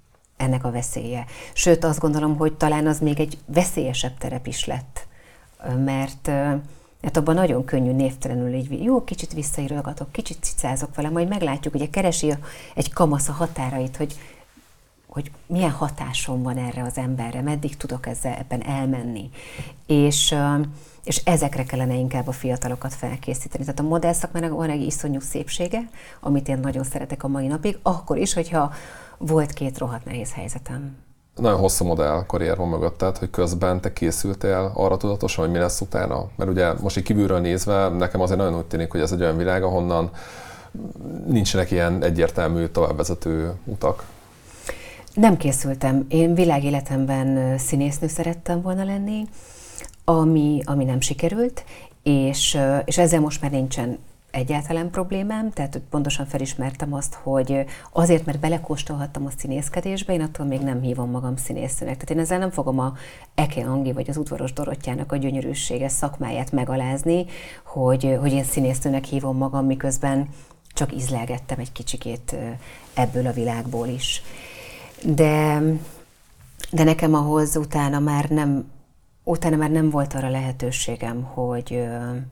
ennek a veszélye. Sőt, azt gondolom, hogy talán az még egy veszélyesebb terep is lett, mert, mert abban nagyon könnyű névtelenül így, jó, kicsit visszairolgatok, kicsit cicázok vele, majd meglátjuk, ugye keresi egy kamasz a határait, hogy, hogy milyen hatásom van erre az emberre, meddig tudok ezzel ebben elmenni. És, és ezekre kellene inkább a fiatalokat felkészíteni. Tehát a modell szakmának van egy iszonyú szépsége, amit én nagyon szeretek a mai napig, akkor is, hogyha volt két rohadt nehéz helyzetem. Nagyon hosszú modell karrier van mögötted, hogy közben te készültél arra tudatosan, hogy mi lesz utána? Mert ugye most így kívülről nézve nekem azért nagyon úgy tűnik, hogy ez egy olyan világ, ahonnan nincsenek ilyen egyértelmű továbbvezető utak. Nem készültem. Én világéletemben színésznő szerettem volna lenni, ami, ami nem sikerült, és, és ezzel most már nincsen egyáltalán problémám, tehát pontosan felismertem azt, hogy azért, mert belekóstolhattam a színészkedésbe, én attól még nem hívom magam színésznőnek. Tehát én ezzel nem fogom a Eke Angi vagy az Udvaros Dorottyának a gyönyörűséges szakmáját megalázni, hogy, hogy én színésznőnek hívom magam, miközben csak ízlelgettem egy kicsikét ebből a világból is. De, de nekem ahhoz utána már nem, utána már nem volt arra lehetőségem, hogy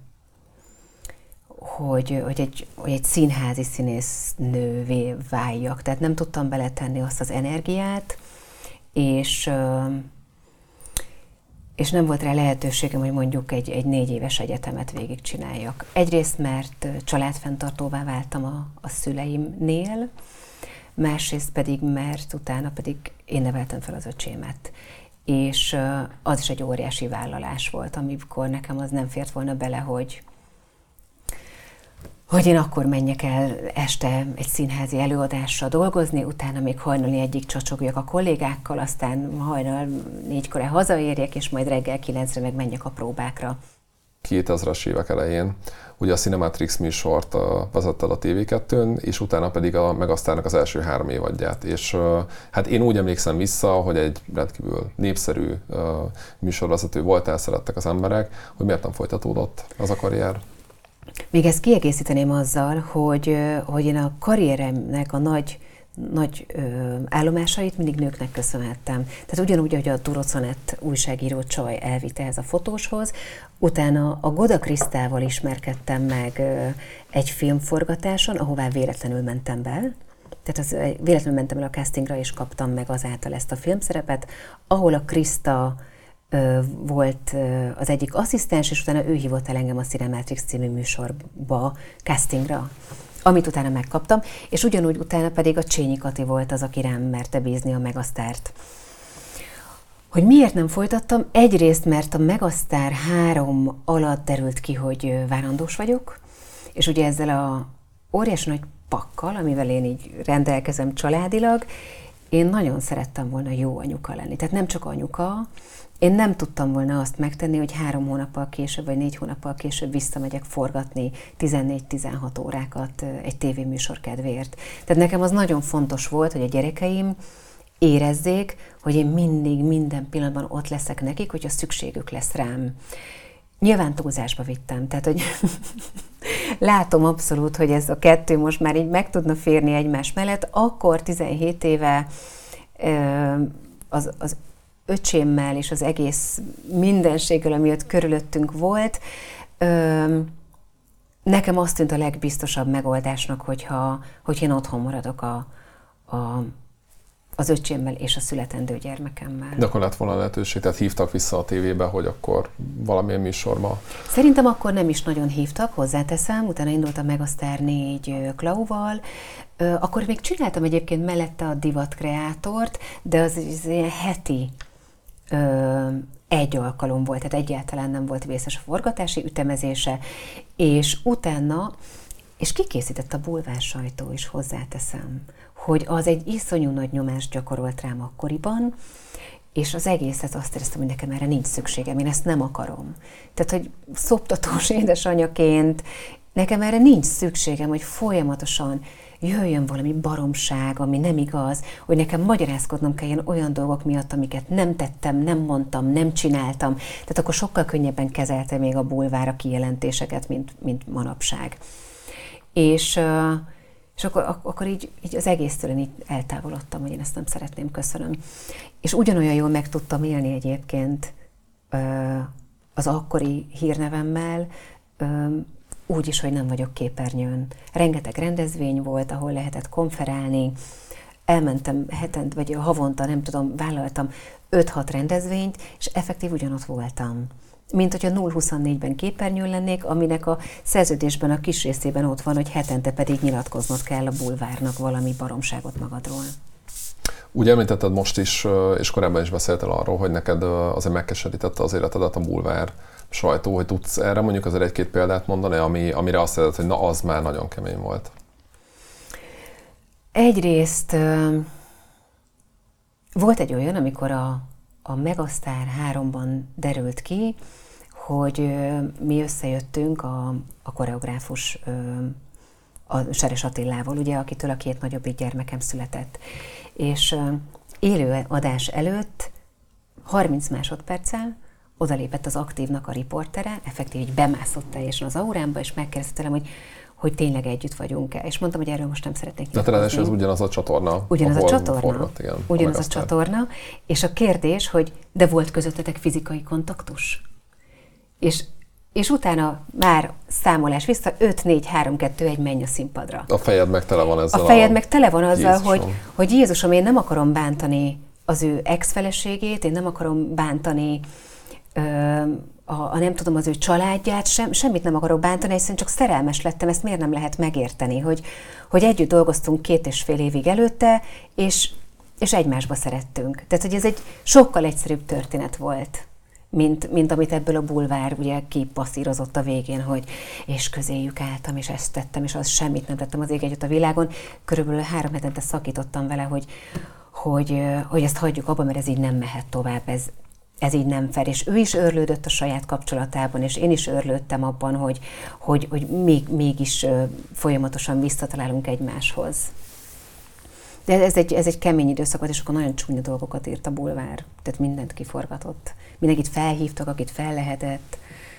Hogy, hogy, egy, hogy egy színházi színésznővé váljak. Tehát nem tudtam beletenni azt az energiát, és, és nem volt rá lehetőségem, hogy mondjuk egy, egy négy éves egyetemet végigcsináljak. Egyrészt, mert családfenntartóvá váltam a, a szüleimnél, másrészt pedig, mert utána pedig én neveltem fel az öcsémet. És az is egy óriási vállalás volt, amikor nekem az nem fért volna bele, hogy hogy én akkor menjek el este egy színházi előadásra dolgozni, utána még hajnali egyik csacsogjak a kollégákkal, aztán hajnal négykor hazaérjek, és majd reggel kilencre meg menjek a próbákra. kétezres évek elején ugye a Cinematrix műsort vezetted a té vé kettőn, és utána pedig a Megasztárnak az első három évadját. És hát én úgy emlékszem vissza, hogy egy rendkívül népszerű műsorvezető voltál, szerettek az emberek, hogy miért nem folytatódott az a karrier? Még ezt kiegészíteném azzal, hogy, hogy én a karrieremnek a nagy, nagy ö, állomásait mindig nőknek köszönhettem. Tehát ugyanúgy, ahogy a Duroconett újságíró csaj elvitte ez a fotóshoz, utána a Goda Krisztával ismerkedtem meg ö, egy filmforgatáson, ahová véletlenül mentem be. Tehát az, véletlenül mentem el a castingra, és kaptam meg azáltal ezt a filmszerepet, ahol a Kriszta volt az egyik asszisztens, és utána ő hívott el engem a Cinematrix című műsorba, castingra, amit utána megkaptam, és ugyanúgy utána pedig a Csényi Kati volt az, aki rám merte bízni a Megasztárt. Hogy miért nem folytattam? Egyrészt, mert a Megasztár három alatt derült ki, hogy várandós vagyok, és ugye ezzel a óriási nagy pakkal, amivel én így rendelkezem családilag, én nagyon szerettem volna jó anyuka lenni. Tehát nem csak anyuka, én nem tudtam volna azt megtenni, hogy három hónappal később, vagy négy hónappal később visszamegyek forgatni tizennégy-tizenhat órákat egy tévéműsor kedvéért. Tehát nekem az nagyon fontos volt, hogy a gyerekeim érezzék, hogy én mindig, minden pillanatban ott leszek nekik, hogyha szükségük lesz rám. Nyilván túlzásba vittem, tehát hogy látom abszolút, hogy ez a kettő most már így meg tudna férni egymás mellett, akkor tizenhét éve az, az öcsémmel és az egész mindenséggel, ami ott körülöttünk volt, nekem azt tűnt a legbiztosabb megoldásnak, hogyha, hogy én otthon maradok a, a, az öcsémmel és a születendő gyermekemmel. De akkor lett volna lehetőség, tehát hívtak vissza a tévébe, hogy akkor valamilyen műsorba? Szerintem akkor nem is nagyon hívtak, hozzáteszem, utána indult a Megasztár négy Klauval, akkor még csináltam egyébként mellette a Divat Kreátort, de az, az ilyen heti ö, egy alkalom volt, tehát egyáltalán nem volt vészes a forgatási ütemezése, és utána, és kikészített a bulvár sajtó is, hozzáteszem, hogy az egy iszonyú nagy nyomást gyakorolt rám akkoriban, és az egészet azt éreztem, hogy nekem erre nincs szükségem, én ezt nem akarom. Tehát, hogy szoptatós édesanyaként nekem erre nincs szükségem, hogy folyamatosan jöjjön valami baromság, ami nem igaz, hogy nekem magyarázkodnom kelljen olyan dolgok miatt, amiket nem tettem, nem mondtam, nem csináltam. Tehát akkor sokkal könnyebben kezelte még a bulvár a kijelentéseket, mint, mint manapság. És, És akkor, akkor így, így az egésztől így eltávolodtam, hogy én ezt nem szeretném, köszönöm. És ugyanolyan jól meg tudtam élni egyébként az akkori hírnevemmel, úgy is, hogy nem vagyok képernyőn. Rengeteg rendezvény volt, ahol lehetett konferálni, elmentem hetent, vagy havonta, nem tudom, vállaltam öt-hat rendezvényt, és effektív ugyanott voltam. Mint hogyha nulla huszonnégyben képernyőn lennék, aminek a szerződésben a kis részében ott van, hogy hetente pedig nyilatkoznod kell a bulvárnak valami baromságot magadról. Úgy említetted most is, és korábban is beszéltél arról, hogy neked azért megkeserítette az életedet a bulvár sajtó, hogy tudsz erre mondjuk azért egy-két példát mondani, ami, amire azt mondod, hogy na az már nagyon kemény volt. Egyrészt volt egy olyan, amikor a, a Megasztár háromban derült ki, hogy mi összejöttünk a, a koreográfus a Seres Attilával, ugye, akitől a két nagyobbik gyermekem született. És élő adás előtt harminc másodperccel odalépett az Aktívnak a riportere, effektív így bemászott teljesen az aurámba, és megkérdezte tőlem, hogy, hogy tényleg együtt vagyunk-e. És mondtam, hogy erről most nem szeretnék nyilatkozni. De ráadásul ez ugyanaz a csatorna. Ugyanaz a csatorna. Forgat, igen, ugyanaz a, a csatorna. És a kérdés, hogy de volt közöttetek fizikai kontaktus? És, és utána már számolás vissza, öt, négy, három, kettő, egy, menj a színpadra. A fejed meg tele van ezzel. A fejed a meg tele van azzal, Jézusom. hogy, hogy Jézusom, én nem akarom bántani az ő ex-feleségét, én nem akarom bántani ö, a, a nem tudom, az ő családját, sem, semmit nem akarok bántani, hiszen csak szerelmes lettem, ezt miért nem lehet megérteni, hogy, hogy együtt dolgoztunk két és fél évig előtte, és, és egymásba szerettünk. Tehát, hogy ez egy sokkal egyszerűbb történet volt, mint, mint amit ebből a bulvár ugye kipasszírozott a végén, hogy és közéjük álltam, és ezt tettem, és az semmit nem tettem az ég együtt a világon. Körülbelül három hetente szakítottam vele, hogy, hogy, hogy ezt hagyjuk abba, mert ez így nem mehet tovább, ez, ez így nem fel. És ő is örlődött a saját kapcsolatában, és én is örlődtem abban, hogy, hogy, hogy még, mégis folyamatosan visszatalálunk egymáshoz. De ez egy, ez egy kemény időszak volt, és akkor nagyon csúnya dolgokat írt a bulvár. Tehát mindent kiforgatott. Mindenkit felhívtak, akit fel lehetett.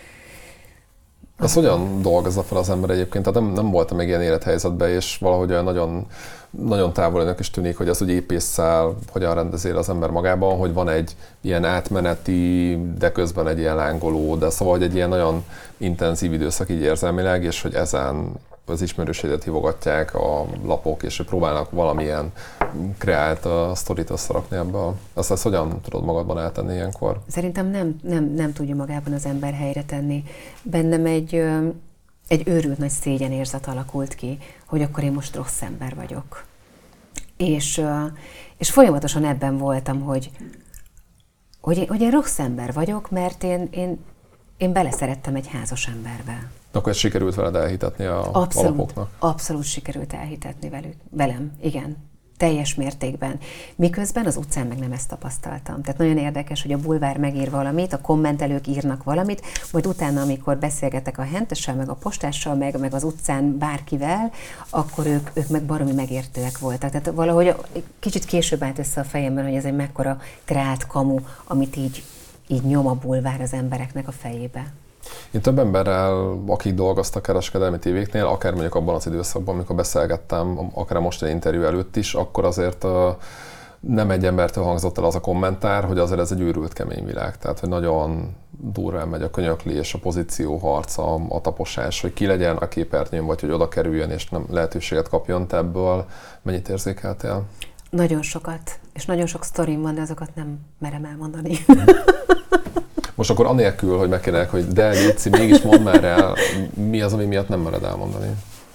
Ez hogyan dolgozza fel az ember egyébként? Tehát nem, nem voltam még ilyen élethelyzetben, és valahogy olyan nagyon, nagyon távolinak is tűnik, hogy az úgy épésszel hogyan rendezél az ember magában, hogy van egy ilyen átmeneti, de közben egy ilyen lángoló, de szóval hogy egy ilyen nagyon intenzív időszak így érzelmileg, és hogy ezen az ismerőséget hívogatják a lapok, és próbálnak valamilyen kreált a sztorit összerakni ebből. Ezt, ezt hogyan tudod magadban eltenni ilyenkor? Szerintem nem, nem, nem tudja magában az ember helyre tenni. Bennem egy, egy őrült nagy szégyenérzet alakult ki, hogy akkor én most rossz ember vagyok. És, és folyamatosan ebben voltam, hogy, hogy, én, hogy én rossz ember vagyok, mert én, én, én beleszerettem egy házas emberbe. Akkor ezt sikerült veled elhitetni a abszolút, alapoknak? Abszolút sikerült elhitetni velük, velem, igen. Teljes mértékben. Miközben az utcán meg nem ezt tapasztaltam. Tehát nagyon érdekes, hogy a bulvár megír valamit, a kommentelők írnak valamit, majd utána, amikor beszélgetek a hentessel, meg a postással, meg, meg az utcán bárkivel, akkor ők, ők meg baromi megértőek voltak. Tehát valahogy kicsit később állt össze a fejemben, hogy ez egy mekkora kreált kamu, amit így, így nyom a bulvár az embereknek a fejébe. Én több emberrel, akik dolgoztak kereskedelmi tévéknél, akár mondjuk abban az időszakban, amikor beszélgettem, akár a mostani interjú előtt is, akkor azért uh, nem egy embertől hangzott el az a kommentár, hogy azért ez egy őrült kemény világ. Tehát, hogy nagyon durván megy a könyöklés, a pozícióharc, a, a taposás, hogy ki legyen a képernyőn, vagy hogy oda kerüljön, és nem lehetőséget kapjon. Te ebből mennyit érzékeltél? Nagyon sokat. És nagyon sok sztorim van, de azokat nem merem elmondani. Most akkor anélkül, hogy megkérdenek, hogy de Léci, mégis mondd már el, mi az, ami miatt nem mered elmondani?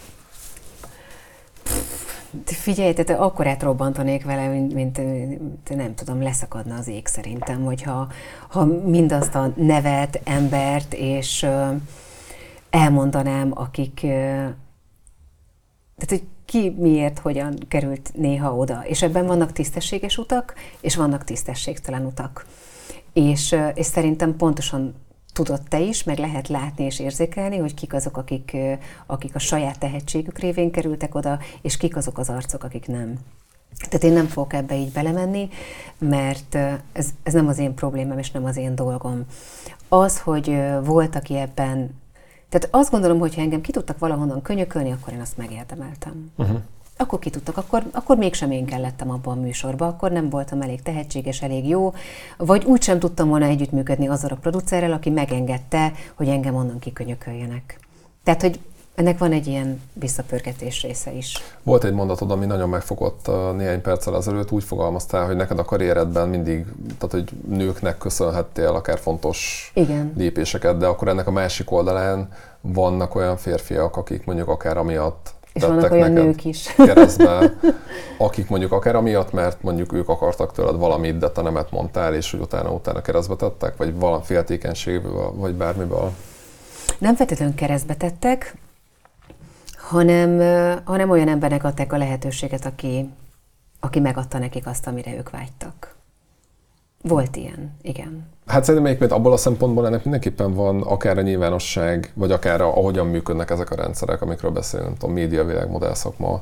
Figyelj, tehát akkor átrobbantanék vele, mint, mint nem tudom, leszakadna az ég szerintem, hogyha ha mindazt a nevet, embert, és uh, elmondanám, akik, uh, tehát hogy ki miért, hogyan került néha oda. És ebben vannak tisztességes utak, és vannak tisztességtelen utak. És, és szerintem pontosan tudod te is, meg lehet látni és érzékelni, hogy kik azok, akik, akik a saját tehetségük révén kerültek oda, és kik azok az arcok, akik nem. Tehát én nem fogok ebbe így belemenni, mert ez, ez nem az én problémám, és nem az én dolgom. Az, hogy volt, aki ebben Tehát azt gondolom, hogy ha engem ki tudtak valahonnan könyökölni, akkor én azt megérdemeltem. Uh-huh. Akkor ki tudtak, akkor, akkor mégsem én kellettem abban a műsorba, akkor nem voltam elég tehetséges, elég jó, vagy úgysem tudtam volna együttműködni azzal a producerrel, aki megengedte, hogy engem onnan kikönyököljenek. Tehát, hogy ennek van egy ilyen visszapörgetés része is. Volt egy mondatod, ami nagyon megfogott néhány perccel ezelőtt, úgy fogalmaztál, hogy neked a karrieredben mindig, tehát hogy nőknek köszönhettél akár fontos Igen. lépéseket, de akkor ennek a másik oldalán vannak olyan férfiak, akik mondjuk akár amiatt és vannak olyan nők is. Keresztbe, akik mondjuk akár amiatt, mert mondjuk ők akartak tőled valamit, de te nemet mondtál, és hogy utána-utána keresztbe tettek, vagy valami féltékenységből, vagy bármiből? Nem feltétlenül keresztbe tettek, hanem, hanem olyan embernek adták a lehetőséget, aki, aki megadta nekik azt, amire ők vágytak. Volt ilyen, igen. Hát szerintem egyébként abból a szempontból ennek mindenképpen van akár a nyilvánosság, vagy akár a, ahogyan működnek ezek a rendszerek, amikről beszélünk, a médiavilág, modellszakma,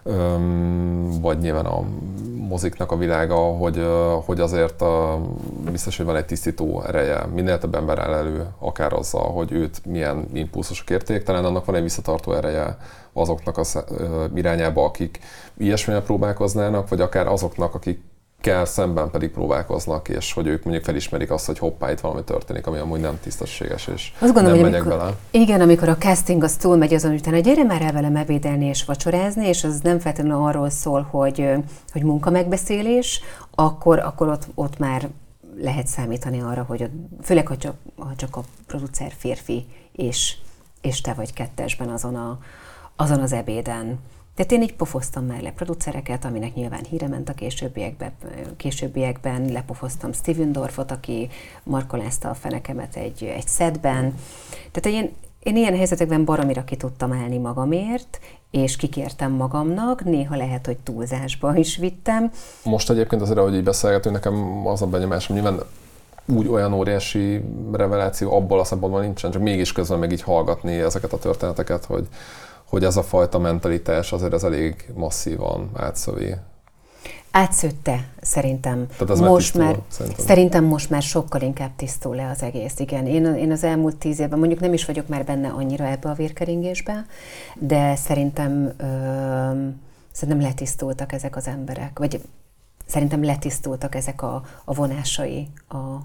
vagy nyilván a moziknak a világa, hogy, hogy azért a, biztos, hogy van egy tisztító ereje. Minél több ember áll elő, akár azzal, hogy őt milyen impulzusok érték, talán annak van egy visszatartó ereje azoknak az irányába, akik ilyesmivel próbálkoznának, vagy akár azoknak, akik kell szemben pedig próbálkoznak, és hogy ők mondjuk felismerik azt, hogy hoppá, itt valami történik, ami amúgy nem tisztességes, és azt gondolom, nem megyek amikor, bele. Igen, amikor a casting az túlmegy azon, utána gyere már el velem ebédelni és vacsorázni, és az nem feltétlenül arról szól, hogy, hogy munkamegbeszélés, akkor, akkor ott, ott már lehet számítani arra, hogy ott, főleg, ha csak, ha csak a producer férfi, és, és te vagy kettesben azon, a, azon az ebéden. Tehát én így pofoztam már le producereket, aminek nyilván híre ment a későbbiekben, későbbiekben lepofoztam Steven Dorfot, aki markolázta a fenekemet egy, egy szedben. Tehát én, én ilyen helyzetekben baromira ki tudtam állni magamért, és kikértem magamnak, néha lehet, hogy túlzásba is vittem. Most egyébként azért, ahogy így beszélgetünk, nekem az a benyomásom, nyilván úgy olyan óriási reveláció abból a szempontból nincsen, csak mégis közben meg így hallgatni ezeket a történeteket, hogy hogy ez a fajta mentalitás azért ez elég masszívan átszövi. Átszőtte, szerintem. Tehát most már, már szerintem. szerintem most már sokkal inkább tisztul le az egész. Igen, én, én az elmúlt tíz évben, mondjuk nem is vagyok már benne annyira ebbe a vérkeringésbe, de szerintem, ö, szerintem letisztultak ezek az emberek, vagy szerintem letisztultak ezek a, a vonásai a, a,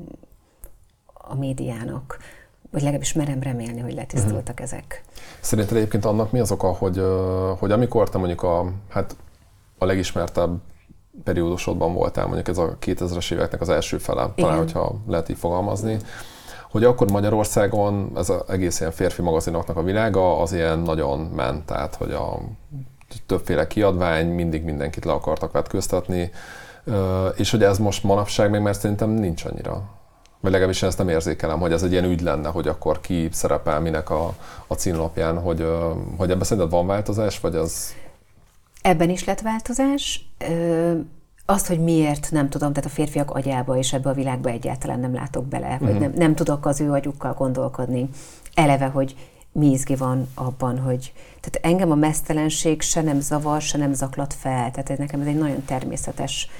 a médiának. Vagy legalábbis merem remélni, hogy letisztultak uh-huh. ezek. Szerinted egyébként annak mi az oka, hogy, hogy amikor te mondjuk a, hát a legismertebb periódusodban voltál, mondjuk ez a kétezres éveknek az első fele, Igen. talán, hogyha lehet így fogalmazni, hogy akkor Magyarországon ez az egész ilyen férfi magazinoknak a világa az ilyen nagyon ment, tehát hogy a többféle kiadvány, mindig mindenkit le akartak vetköztetni, és hogy ez most manapság még, mert szerintem nincs annyira. Vagy legalábbis ezt nem érzékelem, hogy ez egy ilyen ügy lenne, hogy akkor ki szerepel minek a, a címlapján, hogy, hogy ebben szerinted van változás, vagy ez... Ebben is lett változás. Azt, hogy miért, nem tudom, tehát a férfiak agyába és ebbe a világba egyáltalán nem látok bele, vagy uh-huh. nem, nem tudok az ő agyukkal gondolkodni. Eleve, hogy mi izgi van abban, hogy... Tehát engem a meztelenség se nem zavar, se nem zaklat fel. Tehát ez nekem ez egy nagyon természetes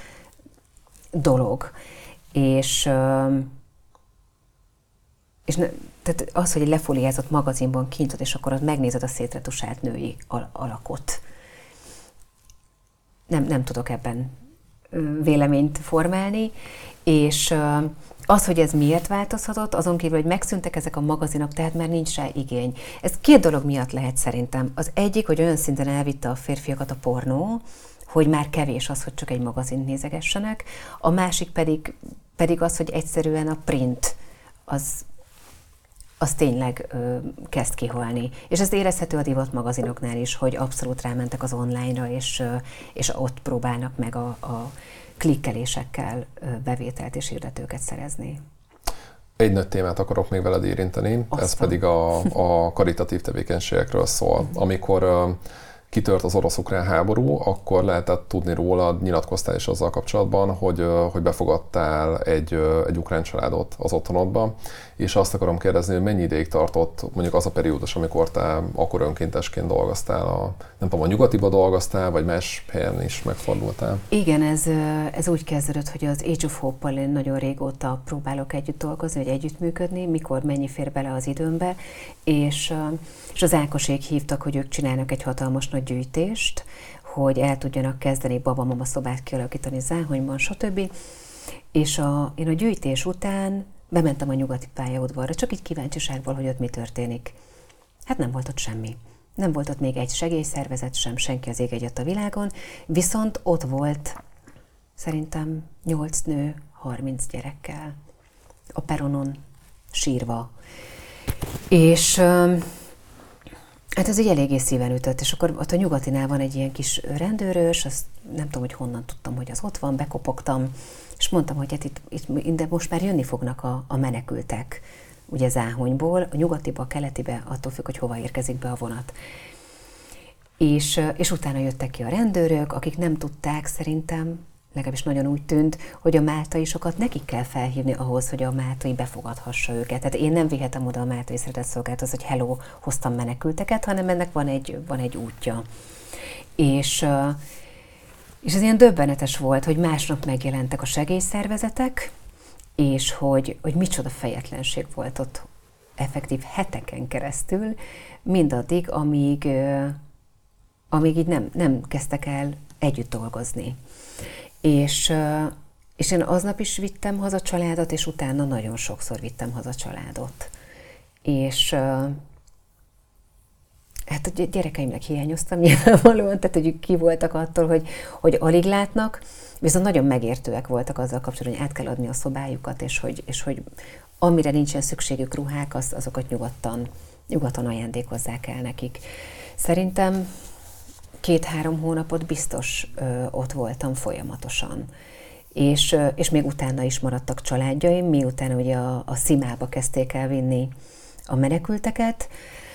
dolog. És... És ne, tehát az, hogy egy lefóliázott magazinban kintod, és akkor ott megnézed a szétretusált női al- alakot. Nem, nem tudok ebben véleményt formálni, és az, hogy ez miért változhatott, azon kívül, hogy megszűntek ezek a magazinok, tehát már nincs rá igény. Ez két dolog miatt lehet szerintem. Az egyik, hogy olyan szinten elvitte a férfiakat a pornó, hogy már kevés az, hogy csak egy magazint nézegessenek. A másik pedig, pedig az, hogy egyszerűen a print az az tényleg ö, kezd kihalni. És ez érezhető a divat magazinoknál is, hogy abszolút rámentek az online-ra, és, ö, és ott próbálnak meg a, a klikkelésekkel ö, bevételt és hirdetőket szerezni. Egy nagy témát akarok még veled érinteni, Aztán. ez pedig a, a karitatív tevékenységekről szól. Amikor ö, kitört az orosz-ukrán háború, akkor lehetett tudni róla, nyilatkoztál is azzal kapcsolatban, hogy, hogy befogadtál egy, egy ukrán családot az otthonodba, és azt akarom kérdezni, hogy mennyi ideig tartott mondjuk az a periódus, amikor te akkor önkéntesként dolgoztál, a, nem tudom, a Nyugatiba dolgoztál, vagy más helyen is megfordultál? Igen, ez, ez úgy kezdődött, hogy az Age of Hope-pal én nagyon régóta próbálok együtt dolgozni, vagy együttműködni, mikor mennyi fér bele az időmbe, és, és az Ákosék hívtak, hogy ők csinálnak egy hatalmas nagy gyűjtést, hogy el tudjanak kezdeni baba-mama szobát kialakítani Záhonyban, stb. És a, én a gyűjtés után bementem a Nyugati pályaudvarra, csak így kíváncsiságból, hogy ott mi történik. Hát nem volt ott semmi. Nem volt ott még egy segélyszervezet sem, senki az ég egyet a világon, viszont ott volt szerintem nyolc nő, harminc gyerekkel a peronon sírva. És hát ez így eléggé szíven ütött, és akkor ott a Nyugatinál van egy ilyen kis rendőrös, azt nem tudom, hogy honnan tudtam, hogy az ott van, bekopogtam, és mondtam, hogy hát itt, itt de most már jönni fognak a, a menekültek, ugye Záhonyból, a Nyugatiba, a Keletibe, attól függ, hogy hova érkezik be a vonat. És, és utána jöttek ki a rendőrök, akik nem tudták szerintem, legalábbis nagyon úgy tűnt, hogy a máltaisokat nekik kell felhívni ahhoz, hogy a máltai befogadhassa őket. Tehát én nem vihetem oda a máltai szeretetszolgálathoz, hogy hello, hoztam menekülteket, hanem ennek van egy, van egy útja. És, és ez ilyen döbbenetes volt, hogy másnap megjelentek a segélyszervezetek, és hogy, hogy micsoda fejetlenség volt ott effektív heteken keresztül, mindaddig, amíg, amíg így nem, nem kezdtek el együtt dolgozni. És, és én aznap is vittem haza családot, és utána nagyon sokszor vittem haza családot. És hát a gyerekeimnek hiányoztam nyilvánvalóan, tehát hogy ki voltak attól, hogy, hogy alig látnak, viszont nagyon megértőek voltak azzal kapcsolatban, hogy át kell adni a szobájukat, és hogy, és hogy amire nincsen szükségük ruhák, az, azokat nyugodtan, nyugodtan ajándékozzák el nekik. Szerintem két-három hónapot biztos ö, ott voltam folyamatosan. És, ö, és még utána is maradtak családjaim, miután ugye a, a Szimába kezdték el vinni a menekülteket.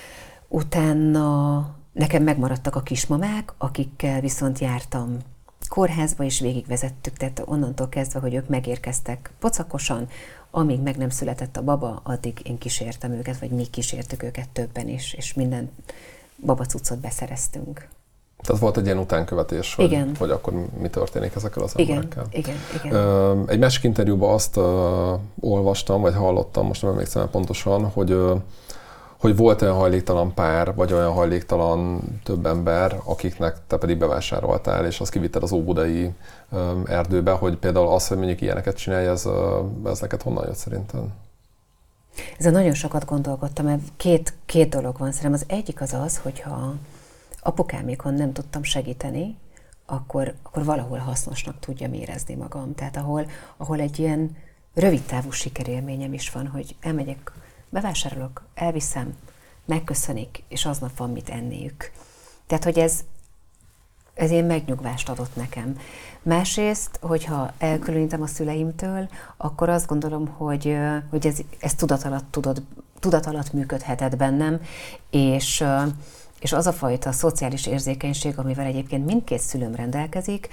Utána nekem megmaradtak a kismamák, akikkel viszont jártam kórházba, és végigvezettük, tehát onnantól kezdve, hogy ők megérkeztek pocakosan, amíg meg nem született a baba, addig én kísértem őket, vagy mi kísértük őket többen is, és minden babacuccot beszereztünk. Tehát volt egy ilyen utánkövetés, hogy, igen. hogy akkor mi történik ezekkel az igen, emberekkel. Igen, igen. Egy másik interjúban azt uh, olvastam, vagy hallottam, most nem emlékszem pontosan, hogy, uh, hogy volt olyan hajléktalan pár, vagy olyan hajléktalan több ember, akiknek te pedig bevásároltál, és azt kivitted az óbudai um, erdőbe, hogy például az, hogy mondjuk ilyeneket csinálja, ez, uh, ez neked honnan jött szerinted? Ezen nagyon sokat gondolkodtam, mert két, két dolog van szerintem. Az egyik az az, hogyha apukámékon nem tudtam segíteni, akkor, akkor valahol hasznosnak tudjam érezni magam. Tehát ahol, ahol egy ilyen rövidtávú sikerélményem is van, hogy elmegyek, bevásárolok, elviszem, megköszönik, és aznap van mit enniük. Tehát, hogy ez, ez ilyen megnyugvást adott nekem. Másrészt, hogyha elkülönítem a szüleimtől, akkor azt gondolom, hogy, hogy ez, ez tudat alatt, tudod, tudat alatt működhetett bennem, és És az a fajta szociális érzékenység, amivel egyébként mindkét szülőm rendelkezik,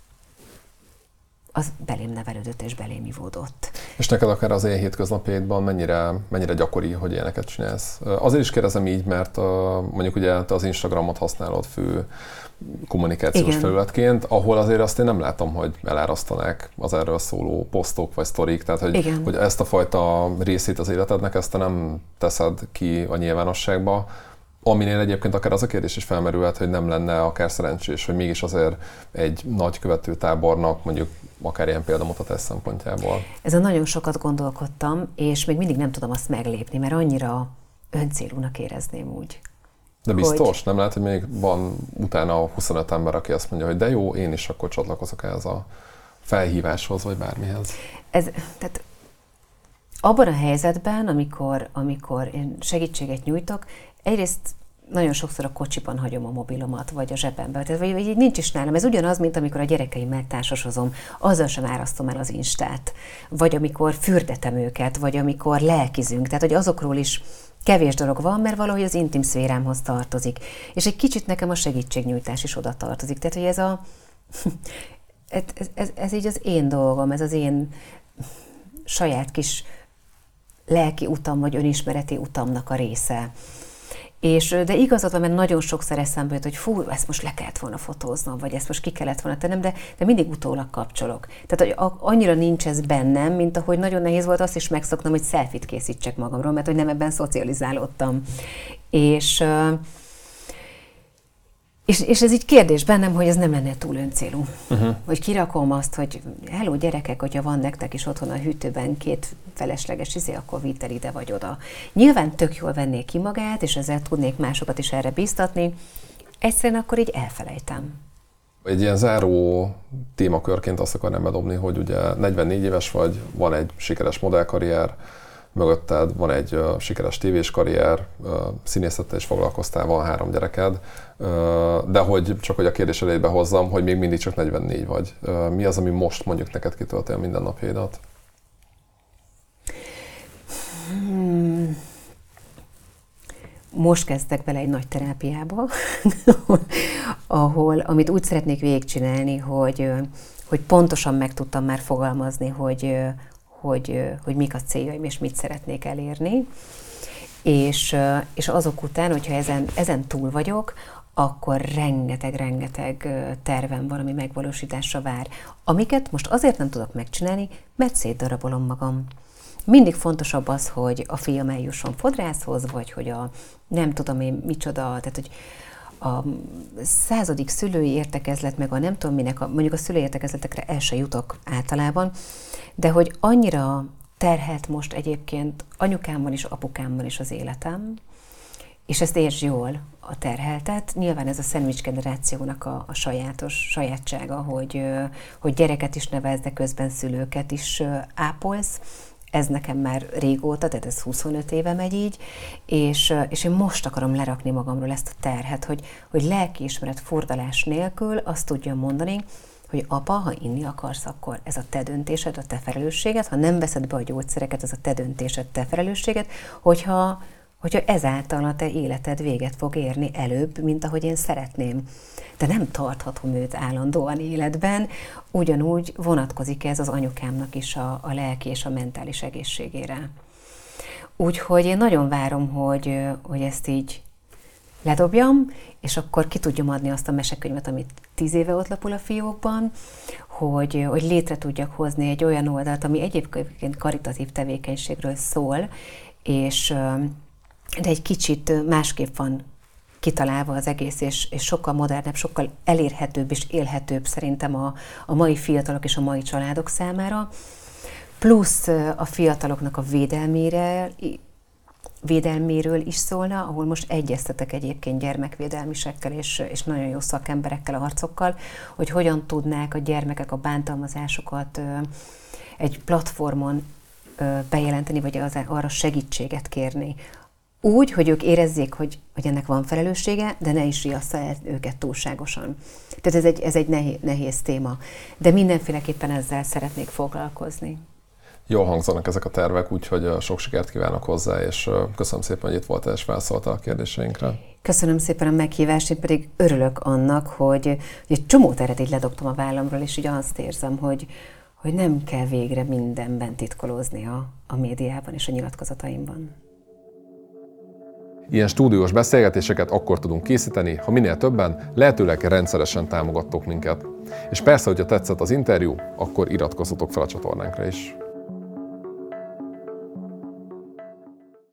az belém nevelődött és belém ivódott. És neked akár az én hétköznapjaidban mennyire, mennyire gyakori, hogy ilyeneket csinálsz? Azért is kérdezem így, mert mondjuk ugye te az Instagramot használod fő kommunikációs Igen. felületként, ahol azért azt én nem látom, hogy elárasztanák az erről szóló posztok vagy sztorik, tehát hogy, hogy ezt a fajta részét az életednek, ezt te nem teszed ki a nyilvánosságba, aminél egyébként akár az a kérdés is felmerülhet, hogy nem lenne akár szerencsés, hogy mégis azért egy nagy követőtábornak mondjuk akár ilyen példamutatás szempontjából. Ezen nagyon sokat gondolkodtam, és még mindig nem tudom azt meglépni, mert annyira öncélúnak érezném úgy. De biztos? Hogy... Nem lehet, hogy még van utána huszonöt ember, aki azt mondja, hogy de jó, én is akkor csatlakozok ehhez a felhíváshoz, vagy bármihez. Ez, tehát abban a helyzetben, amikor, amikor én segítséget nyújtok, egyrészt nagyon sokszor a kocsiban hagyom a mobilomat, vagy a zsebembe, tehát, vagy, vagy nincs is nálam. Ez ugyanaz, mint amikor a gyerekeimmel társasozom, azzal sem árasztom el az Instát, vagy amikor fürdetem őket, vagy amikor lelkizünk, tehát hogy azokról is Kevés dolog van, mert valahogy az intim szférámhoz tartozik. És egy kicsit nekem a segítségnyújtás is oda tartozik. Tehát, hogy ez a... ez, ez, ez így az én dolgom, ez az én saját kis lelki utam, vagy önismereti utamnak a része. És, de igazad van, mert nagyon sokszor eszembe jut, hogy fú, ezt most le kellett volna fotóznom, vagy ezt most ki kellett volna tennem, de, de mindig utólag kapcsolok. Tehát hogy annyira nincs ez bennem, mint ahogy nagyon nehéz volt azt is megszoknom, hogy selfie-t készítsek magamról, mert hogy nem ebben szocializálódtam. És, és, és ez így kérdés bennem, hogy ez nem lenne túl öncélú. Uh-huh. Hogy kirakom azt, hogy hello gyerekek, hogyha van nektek is otthon a hűtőben két felesleges izé, akkor vidd el ide vagy oda. Nyilván tök jól vennék ki magát, és ezzel tudnék másokat is erre bíztatni. Egyszerűen akkor így elfelejtem. Egy ilyen záró témakörként azt akarnám bedobni, hogy ugye negyvennégy éves vagy, van egy sikeres modellkarrier, mögötted van egy uh, sikeres tévés karrier, uh, színészettel is foglalkoztál, van három gyereked, uh, de hogy csak hogy a kérdés elébe hozzam, hogy még mindig csak negyvennégy vagy. Uh, mi az, ami most mondjuk neked kitölti a mindennapjaidat? Hmm. Most kezdtek bele egy nagy terápiába, ahol, amit úgy szeretnék végigcsinálni, hogy, hogy pontosan meg tudtam már fogalmazni, hogy, hogy, hogy mik a céljaim, és mit szeretnék elérni. És, és azok után, hogyha ezen, ezen túl vagyok, akkor rengeteg-rengeteg tervem van, ami megvalósításra vár. Amiket most azért nem tudok megcsinálni, mert szétdarabolom magam. Mindig fontosabb az, hogy a fiam eljusson fodrászhoz, vagy hogy a nem tudom én micsoda, tehát hogy a századik szülői értekezlet, meg a nem tudom minek, a, mondjuk a szülői értekezletekre el se jutok általában, de hogy annyira terhelt most egyébként anyukámmal és apukámmal is az életem, és ezt értsd jól, a terheltet. Nyilván ez a szendvics generációnak a, a sajátos sajátsága, hogy, hogy gyereket is nevelsz, de közben szülőket is ápolsz. Ez nekem már régóta, tehát ez huszonöt éve megy így, és, és én most akarom lerakni magamról ezt a terhet, hogy, hogy lelkiismeret fordulás nélkül azt tudjam mondani, hogy apa, ha inni akarsz, akkor ez a te döntésed, a te felelősséged, ha nem veszed be a gyógyszereket, ez a te döntésed, te felelősséged, hogyha, hogyha ezáltal a te életed véget fog érni előbb, mint ahogy én szeretném. De nem tarthatom őt állandóan életben, ugyanúgy vonatkozik ez az anyukámnak is a, a lelki és a mentális egészségére. Úgyhogy én nagyon várom, hogy, hogy ezt így ledobjam, és akkor ki tudjam adni azt a mesekönyvet, amit tíz éve ott lapul a fiókban, hogy, hogy létre tudjak hozni egy olyan oldalt, ami egyébként karitatív tevékenységről szól, és de egy kicsit másképp van kitalálva az egész, és, és sokkal modernebb, sokkal elérhetőbb és élhetőbb szerintem a, a mai fiatalok és a mai családok számára. Plusz a fiataloknak a védelmére, védelméről is szólna, ahol most egyeztetek egyébként gyermekvédelmisekkel és, és nagyon jó szakemberekkel, arcokkal, hogy hogyan tudnák a gyermekek a bántalmazásokat egy platformon bejelenteni, vagy az, arra segítséget kérni. Úgy, hogy ők érezzék, hogy, hogy ennek van felelőssége, de ne is riassza el őket túlságosan. Tehát ez egy, ez egy nehéz, nehéz téma. De mindenféleképpen ezzel szeretnék foglalkozni. Jól hangzanak ezek a tervek, úgyhogy sok sikert kívánok hozzá, és köszönöm szépen, hogy itt voltál és válaszoltál a kérdéseinkre. Köszönöm szépen a meghívást, én pedig örülök annak, hogy, hogy egy csomó teret így ledobtam a vállamról, és így azt érzem, hogy, hogy nem kell végre mindenben titkolózni a, a médiában és a nyilatkozataimban. Ilyen stúdiós beszélgetéseket akkor tudunk készíteni, ha minél többen, lehetőleg rendszeresen támogattok minket. És persze, hogyha tetszett az interjú, akkor iratkozzatok fel a csatornánkra is.